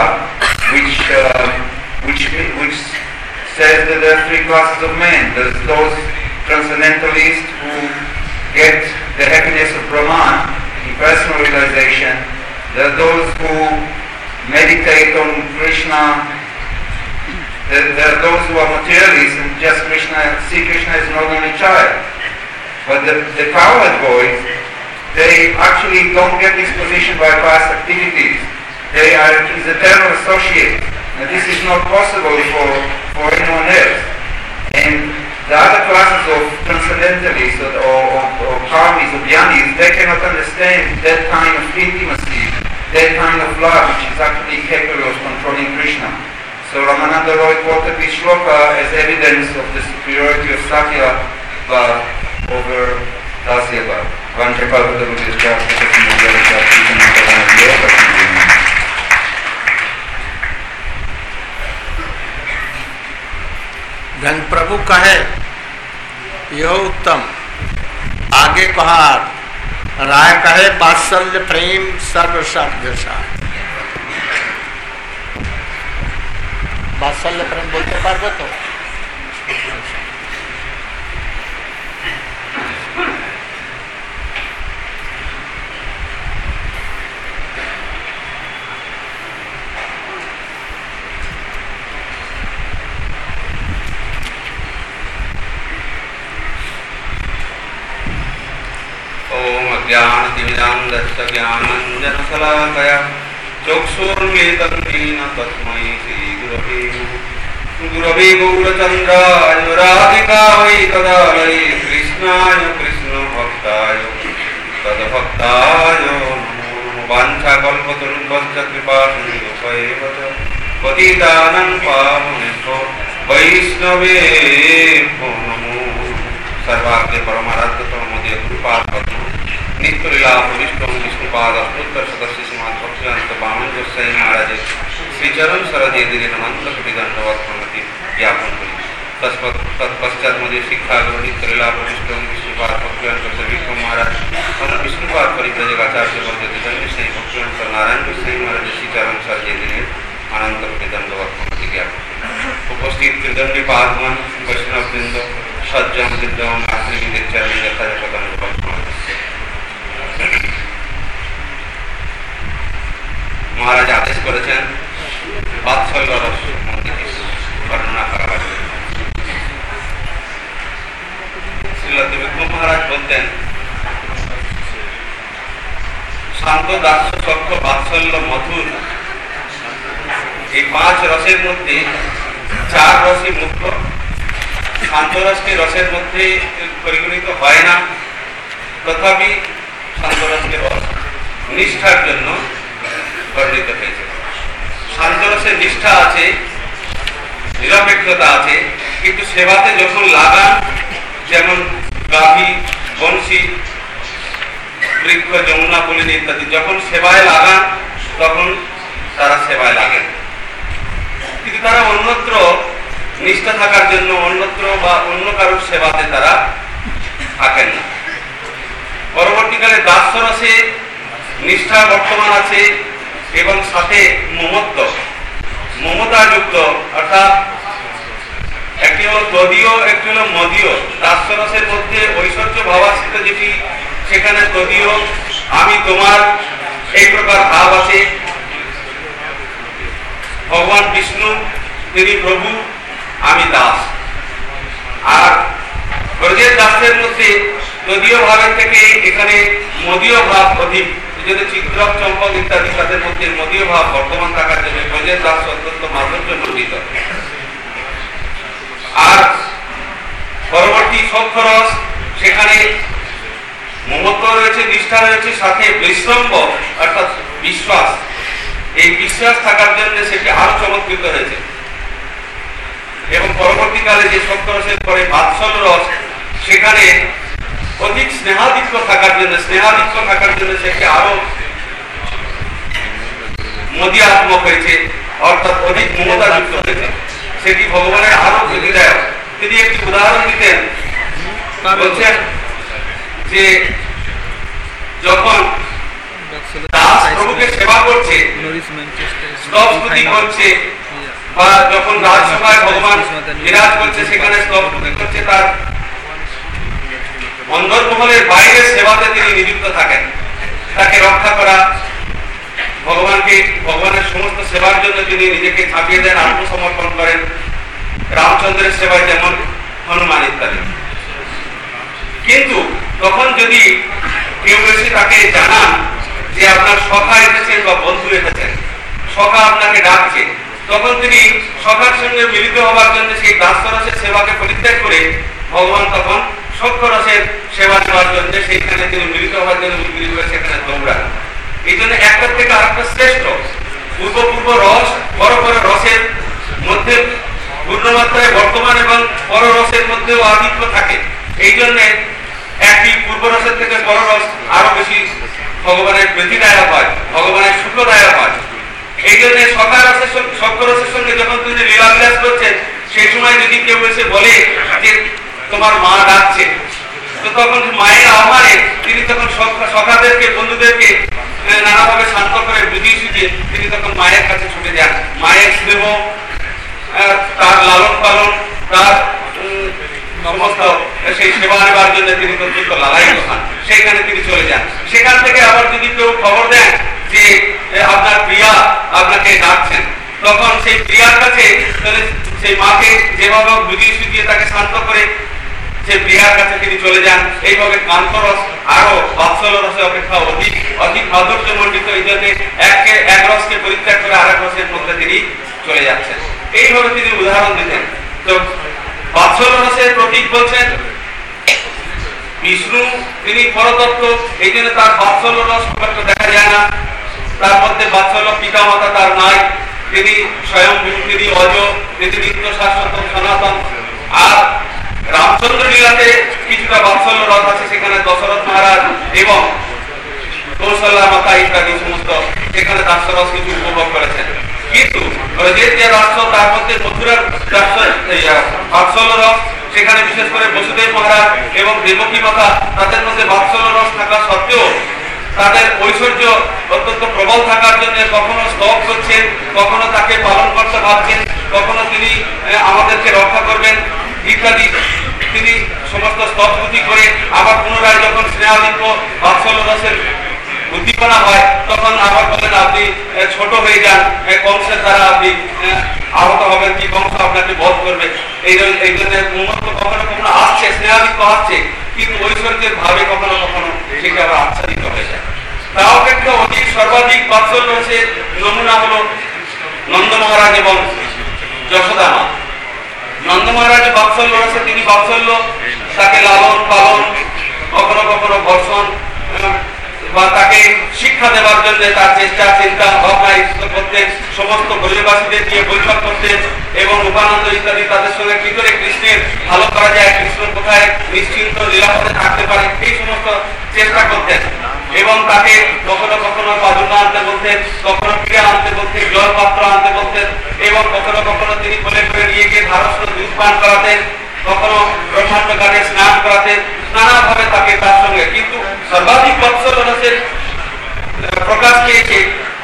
which says that there are three classes of men. There's those transcendentalists who get the happiness of Brahman in personal realization. There are those who meditate on Krishna. There are those who are materialists and just see Krishna as an ordinary child. But the cowherd boys, they actually don't get this position by past activities. They are his eternal associates. And this is not possible for anyone else. And the other classes of transcendentalists or karmis or jnanis, they cannot understand that kind of intimacy, that kind of love which is actually capable of controlling Krishna. So Ramananda Roy quoted this shloka as evidence of the superiority of Sakya Bhav over Dasya Bhav. धन प्रभु कहे यह उत्तम, आगे कहा राय कहे वात्सल्य प्रेम सर्वसाध्य। वात्सल्य प्रेम बोलते पारबो तो ज्ञानतिमिरान्धस्य ज्ञानाञ्जनशलाकया चक्षुर्मिलितं येन तस्मै श्रीगुरवे गौरचन्द्राय राधिकायै तदालये कृष्णाय कृष्णभक्ताय तद्भक्ताय नमो वाञ्छाकल्पतरुभ्यश्च कृपासिन्धुभ्येव च पतितानां पावनेभ्यो वैष्णवेभ्यो नमो। सर्वाग्रे परमाराध्य मोदय गुरुपाद पद्म नित्यलीला विष्णु विष्णुपाद उत्तर सदस्य श्रीमान भक्तिवेदांत वामन गोसाई महाराज श्रीचरण सरदे दिने नमंत कोटि दंडवत प्रणति ज्ञापन करी। तत्पश्चात मुझे शिक्षा गुरु नित्यलीला विष्णु विष्णुपाद भक्तिवेदांत विष्णु महाराज और विष्णुपाद परिव्रजकाचार्य वर्ग धन्य श्री भक्तिवेदांत नारायण गोसाई महाराज श्रीचरण सरदे दिने अनंत कोटि दंडवत प्रणति ज्ञापन। उपस्थित कृदंडी पादमन वैष्णव वृंद सज्जन विद्वान आश्रमी चरण यथा महाराज आदेश करेছেন বাৎসল্য রস বর্ণনা করা হয়। শ্রীলদেব মহারাজ বলতেন শান্ত দাস্য সখ্য বাৎসল্য মধুর, এই পাঁচ রসের মধ্যে চার রসই মুখ্য। শান্ত রসকে রসের মধ্যে পরিগণিত হয় না, তথাপি শান্ত রসকে রস নিষ্ঠার জন্য বর্ণিত হয়েছে। শান্ত রসের নিষ্ঠা আছে, নিরপেক্ষতা আছে, কিন্তু সেবাতে যখন লাগান, যেমন গাভী, বংশী, বৃক্ষ, যমুনা, পুলিনী ইত্যাদি যখন সেবায় লাগান তখন তারা সেবায় লাগেন, কিন্তু তারা অন্যত্র নিষ্ঠা থাকার জন্য অন্যত্র বা অন্য কারোর সেবাতে তারা থাকেন না। পরবর্তীকালে দাস্যরসে নিষ্ঠা বর্তমান আছে, এবং সাথে মমতাযুক্ত, অর্থাৎ একটি হলো তদীয়, একটি হলো মদীয়। দাস্যরসের মধ্যে ঐশ্বর্য ভাবাশ্রিত যেটি, সেখানে তদীয়, আমি তোমার, এই প্রকার ভাব আছে। ভগবান বিষ্ণু তিনি প্রভু, আমি দাস। আর ব্রজের দাসের মধ্যে তদীয় ভাবের থেকে এখানে মদীয় ভাব অধিক। যদি চিত্রক, চম্পক ইত্যাদি তাদের মধ্যে মদীয় ভাব বর্তমান থাকার জন্য ব্রজের দাস অত্যন্ত মাধুর্য মণ্ডিত। আর পরবর্তী সক্ষরস, সেখানে মমত্ব রয়েছে, নিষ্ঠা রয়েছে, সাথে বৈষ্ণব অর্থাৎ বিশ্বাস। এই বিশ্বাস থাকার জন্য সেটি আরো চমৎকৃত হয়েছে। এবং পরবর্তীকালে যে সক্ষরসের পরে বাৎসল রস, সেখানে অধিক স্নেহাধিক্য থাকার জন্য সেটি আরো মদিয়াত্মক হয়েছে, অর্থাৎ অধিক মমতাযুক্ত হয়েছে। সেটি ভগবানের আরো হৃদয়। তিনি একটি উদাহরণ দিতেন, বলছেন যে যখন দাস প্রভুকে সেবা করছে, স্তব স্তুতি করছে, বা যখন রাজসভায় ভগবান বিরাজ করছে সেখানে স্তব স্তুতি করছে, তার অন্দরমহলের বাইরের সেবাতে তিনি নিযুক্ত থাকেন। তাকে রক্ষা করা, ভগবানের সমস্ত সেবার জন্য তিনি নিজেকে ঝাঁপিয়ে দেন, আত্মসমর্পণ করেন। রামচন্দ্রের সেবায় যেমন হনুমান ইত্যাদি। কিন্তু তখন যদি কেউ এসে তাকে জানান যে আপনার সখা এসেছেন বা বন্ধু এসেছেন, সখা আপনাকে ডাকছে, তখন তিনি সখার সঙ্গে মিলিত হওয়ার জন্য সেই দাসরসের সেবাকে পরিত্যাগ করে ভগবান তখন সক্ষরসের সেবা নেওয়ার জন্য সেইখানে তিনি মিলিত হওয়ার জন্য উদ্গ্রীব করে সেখানে দৌড়ান। এই জন্য একটার থেকে আরেকটা শ্রেষ্ঠ। পূর্ব রস, পর রসের মধ্যে পূর্ণমাত্রায় বর্তমান এবং পর রসের মধ্যেও আধিক্য থাকে। এই জন্য একটি পূর্ব রসের থেকে পর রস আরো বেশি ভগবানের প্রীতিদায়ক হয়, ভগবানের সুখদায়ক হয়। এই জন্য সক্ষরসের সঙ্গে যখন তিনি লীলাবিলাস করছেন, সেই সময় যদি কেউ এসে বলে যে তোমার মা ডাকছে, তো তখন মায়ের আহ্বানে তিনি তখন সখাদেরকে, বন্ধুদেরকে নানাভাবে শান্ত করে বুঝিয়ে সুঝিয়ে তিনি তখন মায়ের কাছে ছুটে যান। মায়ের স্নেহ, তার লালন পালন, তার সমস্ত সেই সেবা নেবার জন্য তিনি অত্যন্ত লালায়িত হন। সেইখানে তিনি চলে যান। সেখান থেকে আবার যদি কেউ খবর দেন যে আপনার প্রিয়া আপনাকে ডাকছেন, তখন সেই প্রিয়ার কাছে সেই মাকে যেভাবে বুঝিয়ে সুঝিয়ে তাকে শান্ত করে সেই প্রিয়ার কাছে তিনি চলে যান। এইভাবে কান্তরস আরো বাৎসল্য রসে অপেক্ষা অধিক মাধুর্য মণ্ডিত। এই জন্য এক রসকে পরিত্যাগ করে আরেক রসের মধ্যে তিনি চলে যাচ্ছেন। এইভাবে তিনি উদাহরণ দিতেন। তো বাৎসল্য রসের প্রতীক বলছেন বিষ্ণু, তিনি পরতত্ত্ব। এই জন্য তার বাৎসল্য রস খুব একটা দেখা যায় না। তার মধ্যে বাৎসল্য পিতা মাতা তার নাই। তিনি স্বয়ং, তিনি অজ, তিনি নিত্য শাশ্বত সনাতন। আর রামচন্দ্র লীলাতে কিছুটা বাৎসল্য রস আছে, সেখানে দশরথ মহারাজ এবং কৌশল্যা মাতা ইত্যাদি সমস্ত সেখানে দাসরস কিছু উপভোগ করেছেন। কিন্তু ব্রজের যে রাষ্ট্র, তার মধ্যে মথুরার বাৎসল্য রস, সেখানে বিশেষ করে বসুদেব মহারাজ এবং দেবকী মাতা, তাদের মধ্যে বাৎসল্য রস থাকা সত্ত্বেও তাদের ঐশ্বর্য অত্যন্ত প্রবল থাকার জন্য কখনো স্তব করছেন, কখনো তাকে পালন করতে ভাবছেন, কখনো তিনি আমাদেরকে রক্ষা করবেন ইত্যাদি তিনি সমস্ত স্তবস্তুতি করে আবার পুনরায় যখন স্নেহাধিক্য বাৎসল্য রসের উদ্দীপনা হয়, তখন আবার বলেন আপনি ছোট হয়ে যান, কংসের দ্বারা আপনি আহত হবেন, কি কংস আপনাকে বধ করবে। এই জন্য মমত্ব কখনো কখনো আসছে, স্নেহাধিক্য আসছে, কিন্তু ঐশ্বর্যের ভাবে কখনো কখনো সেটা আবার আচ্ছাদিত হয়ে যায়। তা অপেক্ষা অধিক সর্বাধিক বাৎসল্য রসের নমুনা হলো নন্দ মহারাজ এবং যশোদা মা। নন্দ মহারাজ বাৎসল্য রসে তিনি বাৎসল্য, তাকে লালন পালন, কখনো কখনো বর্ষণ বা তাকে শিক্ষা দেওয়ার জন্য তার চেষ্টা, চিন্তা, ভাবনা করতেন। সমস্ত ব্রজবাসীদের নিয়ে বৈঠক করতেন এবং উপানন্দ ইত্যাদি তাদের সঙ্গে কি করে কৃষ্ণের ভালো করা যায়, কৃষ্ণ কোথায় নিশ্চিন্ত নিরাপদে থাকতে পারে, এই সমস্ত চেষ্টা করতেন। এবং তাকে কখনো কখনো পাদুকা আনতে বলতেন, কখনো ক্রিয়া আনতে বলতেন, জল পাত্র আনতে বলতেন, এবং কখনো কখনো তিনি কোলে করে নিয়ে গিয়ে ধারস্থ দুধ পান করাতেন, কখনো ব্রহ্মাণ্ড ঘাটে স্নান করাতেন, নানাভাবে তাকে তার সঙ্গে। কিন্তু সর্বাধিক বাৎসল্য রসের প্রকাশ পেয়েছে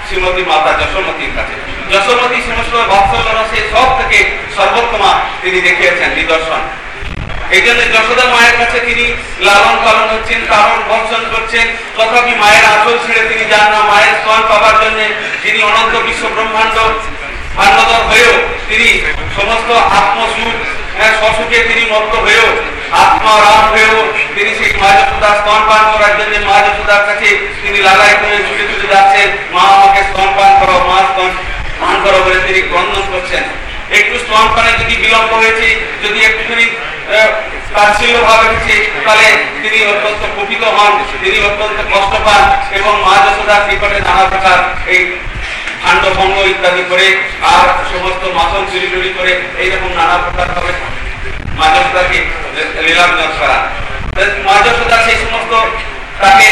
শ্রীমতী মাতা যশোমতীর কাছে। যশোমতী সমস্ত বাৎসল্য রসে সব থেকে সর্বোত্তমা তিনি দেখিয়েছেন নিদর্শন। এই জন্য যশোদা মায়ের কাছে তিনি লালন পালন হচ্ছেন, কারণ ভক্ষণ করছেন, তথাপি মায়ের আঁচল ছেড়ে তিনি যান না। মায়ের স্তন পাবার জন্য যিনি অনন্ত বিশ্ব ব্রহ্মাণ্ড ভান্ডধর হয়েও তিনি সমস্ত আত্মসুখ সসুখে তিনি মত্ত হয়েও আত্মারাম হয়েও তিনি সেই মা যশোদার স্তন পান করার জন্য মা যশোদার কাছে তিনি লালাই করে ছুটে ছুটে যাচ্ছেন। মা আমাকে স্তন পান করো, মা স্তন পান করো বলে তিনি ক্রন্দন করছেন। একটু স্তন পানে যদি বিলম্ব হয়েছে, যদি একটুখানি তাচ্ছিল্য ভাব হয়েছে, তাহলে তিনি অত্যন্ত কুপিত হন, তিনি অত্যন্ত কষ্ট পান এবং মা যশোদার নিকটে নানা প্রকার এই কাণ্ডভঙ্গ ইত্যাদি করে আর সমস্ত মাখন চুরি টুরি করে এইরকম নানা প্রকার ভাবে মা যশোদাকে লীলাবিনোদ করা। মা যশোদা সেই সমস্ত তাকে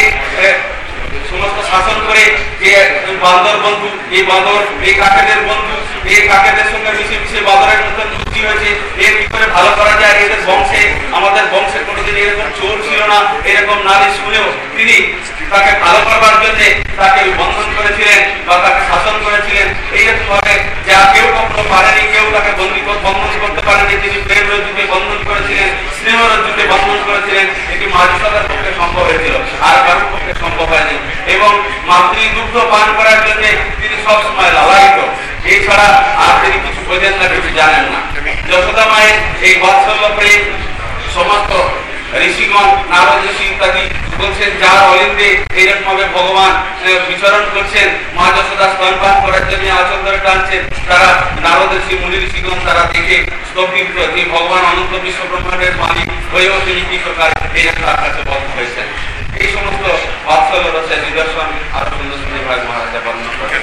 সমস্ত শাসন করে যে বান্দর বন্ধু, এই বাঁদর এই কাকেদের বন্ধু, এই কাকেদের সঙ্গে মিশে মিশে বাঁদরের মতন যুক্তি হয়েছে, এর কি করে ভালো করা যায়, এদের বংশে আমাদের বংশে কোনোদিন এরকম চোর ছিল না, এরকম নারী শুনেও তিনি তাকে ভালো করবার জন্য তাকে বন্ধন করেছিলেন বা তাকে শাসন করেছিলেন। এইরকম ভাবে যা কেউ কখনো পারেনি, কেউ তাকে বন্ধন করতে পারেনি, তিনি প্রেম রজ্জুকে বন্ধন করেছিলেন, স্নেহ রজ্জুকে বন্ধন করেছিলেন। এটি মা যশোদার পক্ষে সম্ভব হয়েছিল, আর কারোর পক্ষে সম্ভব হয়নি। এবং মাতৃ দুগ্ধ পান করার জন্য তিনি সবসময় লালায়িত, এছাড়া আর তিনি কিছু বোঝেন না, কিছু জানেন না। যশোদা মায়ের এই বাৎসল্য প্রেম সমস্ত ঋষিগণ, নারদ ঋষি ইত্যাদি বলছেন, যার অলিন্দে এইরকম ভাবে ভগবান বিচরণ করছেন, মা যশোদা স্তনপান করার জন্য আচল ধরে টানছেন, তারা নারদ ঋষি মুনি ঋষিগণ তারা দেখে স্তব্ধ যে ভগবান অনন্ত বিশ্ব ব্রহ্মাণ্ডের মালিক হয়েও তিনি কি প্রকার এই তার কাছে বদ্ধ হয়েছেন। এই সমস্ত বাৎসল্য রসের নিদর্শন আর সুন্দর সুন্দর ভাই মহারাজা বর্ণনা করেন।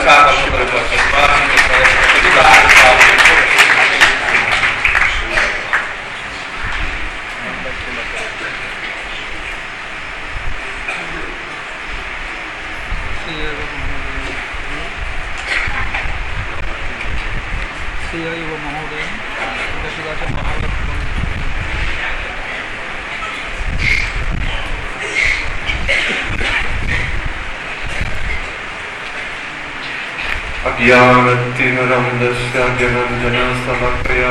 अज्ञानतिमिरन्दस्य ज्ञानञ्जनशलाकया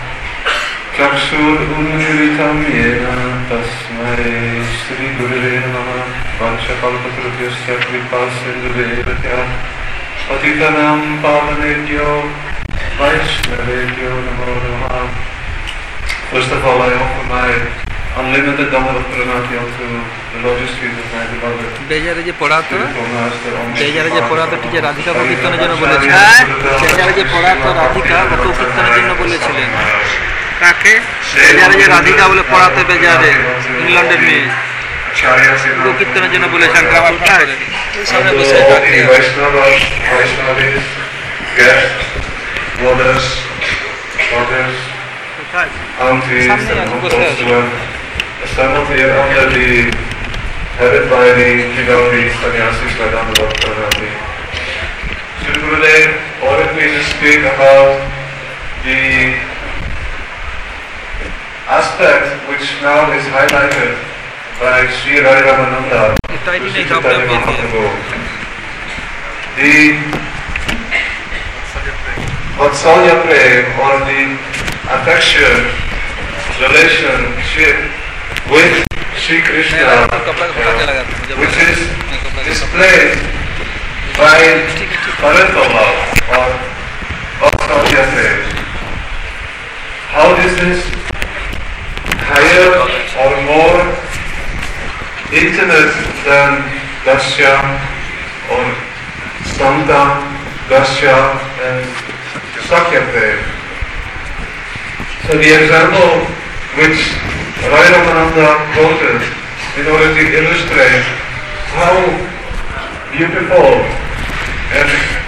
चक्षुरुन्मिलितं येन तस्मै श्रीगुरुवे नमः। वाञ्छकल्पतरुभ्यश्च कृपासिन्धुभ्येव पतितानां पावनेभ्यो वैष्णवेभ्यो नमो नमः। First of all, I offer my unlimited Dhamma Pranati to the Lotus Feet of my beloved. বেজারে যে পড়াতো, বেজারে যে পড়াতো টিচার রাধিকা কীর্তনের জন্য বলেছিলেন। বেজারে যে পড়াতো রাধিকা কীর্তনের জন্য বলেছিলেন। কাকে? বেজারে যে রাধিকা বলে পড়াতে, বেজারে ইংল্যান্ডের মেয়ে কীর্তনের জন্য বলেছেন। গ্রামার কোথায়? সামনে বসে Vaishnavas, guests, mothers, daughters, aunties, and uncles who have assembled here under the headed by the Jidamri Sannyasis Vedanta Pranati. Sri Gurudev ordered me to speak about the aspect which now is highlighted by Sri Radha Ramananda, the Vatsalya Prem, or the affection, relationship with Sri Krishna, which is displayed by parental love or Vatsalya Prem. How this is higher or more intimate than Dasya or Santa, Dasya and Sakya Prem. So the example which Rai Ramananda quoted in order to illustrate how beautiful and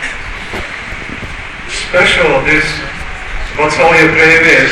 special this Vatsalya Prem is,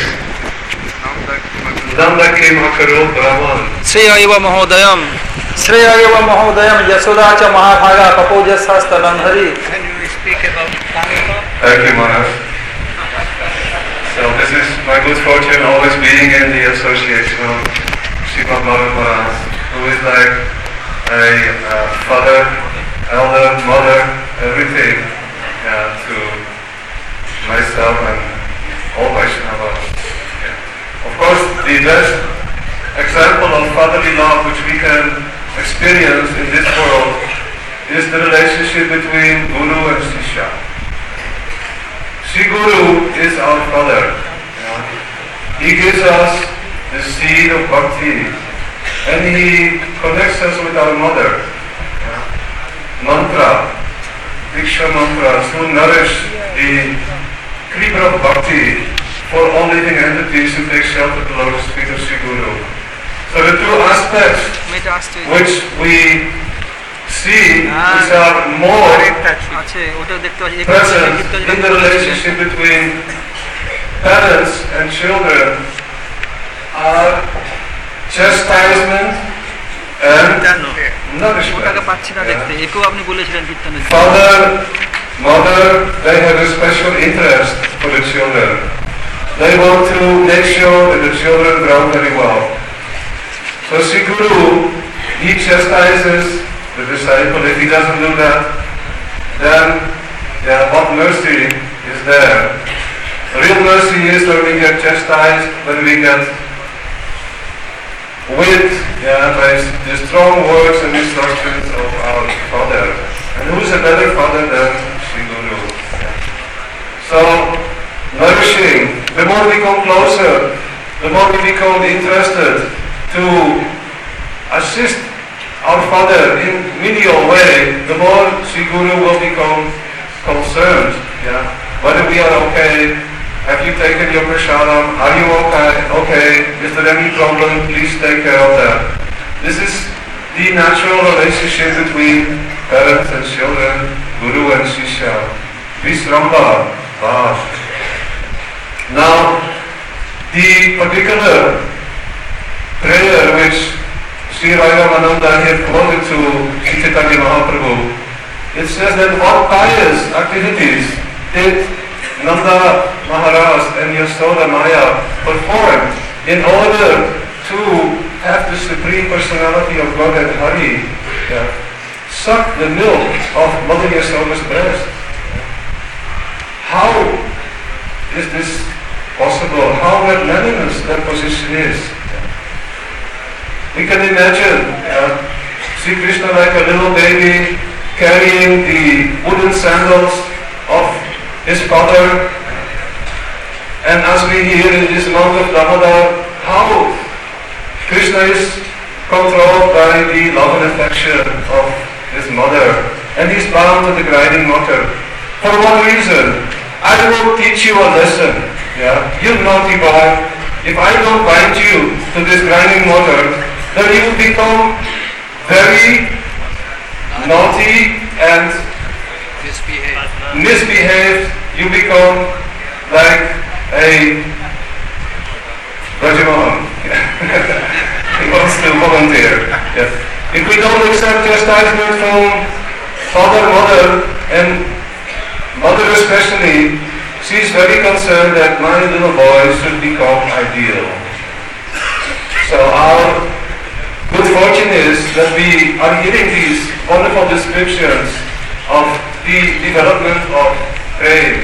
Nanda Kema Karo Brahman. Sriyaiva Mahodayam, Sriyaiva Mahodayam, Yasodacha Mahabhaga, Papojasasta Nandhari. Can you speak about Tamil? Thank you, Maharaj. So this is my good fortune, always being in the association of Srimad Maharaj, who is like a father, elder, mother, everything to myself and all Vaishnavas. Of course, the best example of fatherly love which we can experience in this world is the relationship between Guru and Shishya. Sri Guru is our father. He gives us the seed of bhakti and he connects us with our mother. Mantra, Diksha mantras, who nourish the creeper of bhakti for all living entities who take shelter at the lotus feet of Sri Guru. So the two aspects which we see, which are more present in the relationship between parents and children are chastisement and nourishment. Father, mother, they have a special interest for the children. They want to make sure that the children grow very well. So Sri Guru, he chastises the disciple. If he doesn't do that, then what mercy is there? Real mercy is when we get chastised, when we get whipped by the strong words and instructions of our Father. And who is a better Father than Sri Guru? So, nourishing, the more we come closer, the more we become interested to assist our Father in menial way, the more Sri Guru will become concerned. Whether we are okay, have you taken your prasadam, are you okay, is there any problem, please take care of that. This is the natural relationship between parents and children, Guru and Shishya. Visramba, Vash. Now, the particular prayer which Sri Ramananda had quoted to Sri Chaitanya Mahaprabhu, it says that what pious activities did Nanda Maharaj and Yasoda Maya perform in order to have the Supreme Personality of Godhead Hari suck the milk of Mother Yasoda's breast. How is this possible? How magnanimous that position is? We can imagine Sri Krishna like a little baby carrying the wooden sandals of his father, and as we hear in this month of Damodar, how Krishna is controlled by the love and affection of his mother, and he's bound to the grinding water. For what reason? I will teach you a lesson. You naughty boy. If I don't bind you to this grinding water, then you will become very naughty and misbehaved. You become like a Rajamohan. He wants to volunteer. If we don't accept chastisement from father, mother, and mother especially, she is very concerned that my little boy should become ideal. So our good fortune is that we are hearing these wonderful descriptions of the development of prema.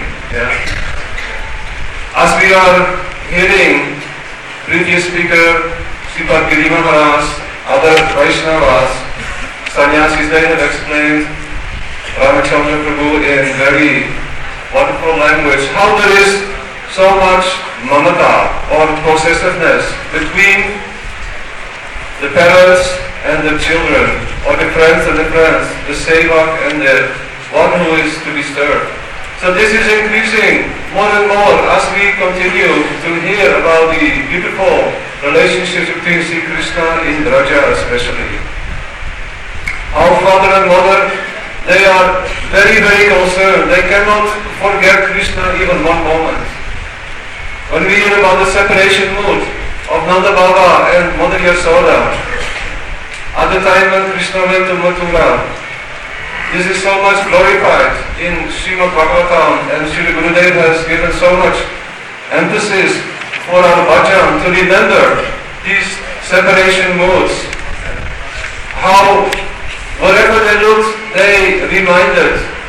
As we are hearing previous speaker, Sripad Giri Maharaj, other Vaishnavas, sannyasis, they have explained Ramachandra Prabhu in very wonderful language, how there is so much mamata or possessiveness between the parents and the children, or the friends and the friends, the sevak and the one who is to be served. So this is increasing more and more as we continue to hear about the beautiful relationships between Sri Krishna in Braja especially. Our father and mother, they are very, very concerned. They cannot forget Krishna even one moment. When we hear about the separation mood of Nanda Baba and Mother Yasoda, at the time when Krishna went to Mathura, this is so much glorified in Srimad Bhagavatam, and Srila Gurudev has given so much emphasis for our bhajan to remember these separation moods. How wherever they looked, they reminded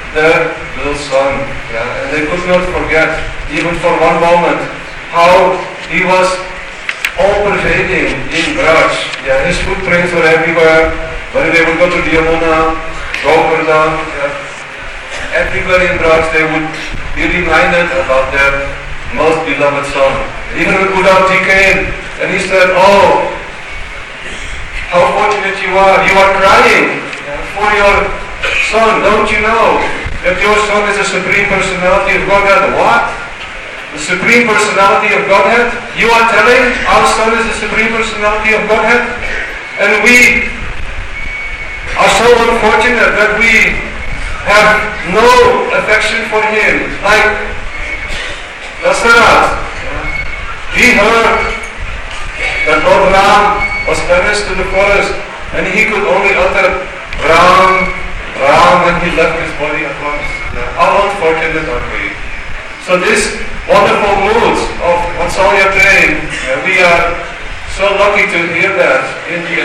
their little son. Yeah? And they could not forget, even for one moment, how he was all pervading in Braj. Yeah? His footprints were everywhere. When they would go to Yamuna, Govardhan, everywhere in Braj they would be reminded about their most beloved son. Even when Uddhavji came and he said, "Oh, how fortunate you are crying for your son. Don't you know that your son is a Supreme Personality of Godhead?" What? The Supreme Personality of Godhead? You are telling our son is the Supreme Personality of Godhead? And we are so unfortunate that we have no affection for him. Like Dasarath, he heard that Lord Ram was banished to the forest and he could only utter Ram, Ram when he left his body at once. How unfortunate are we? So this wonderful moods of Vatsalya praying, we are so lucky to hear that in the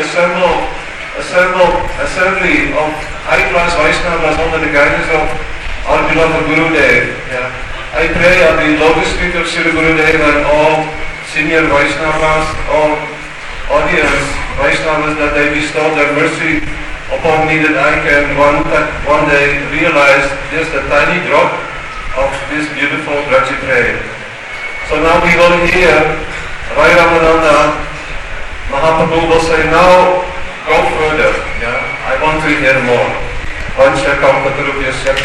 assembly of high-class Vaishnavas under the guidance of our beloved Gurudev. I pray at the lotus feet of Sri Gurudev and all senior Vaishnavas, all audience Vaishnavas, that they bestow their mercy upon me, that I can one day realize just a tiny drop of this beautiful Braji prayer. So now we will hear Rai Ramananda Mahaprabhu will say, now go further. I want to hear more. Vancha Kampatarubhyasya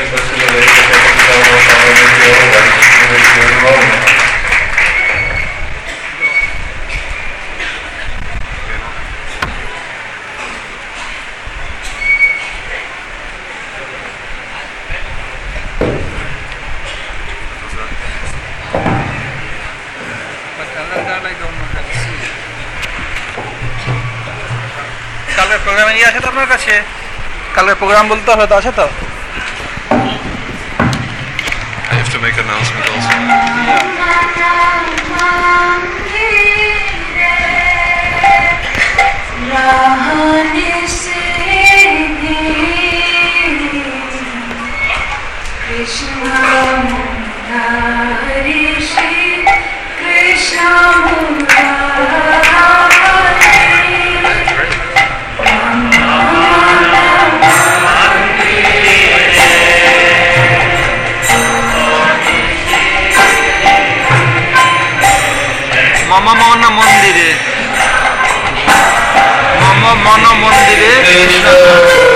কালকের প্রোগ্রামে নিয়ে আসে তো আপনার কাছে? কালকের programme বলতে হবে তো, আছে তো? I have to make an announcement also. মামা মন মন্দিরে, মামা মন মন্দিরে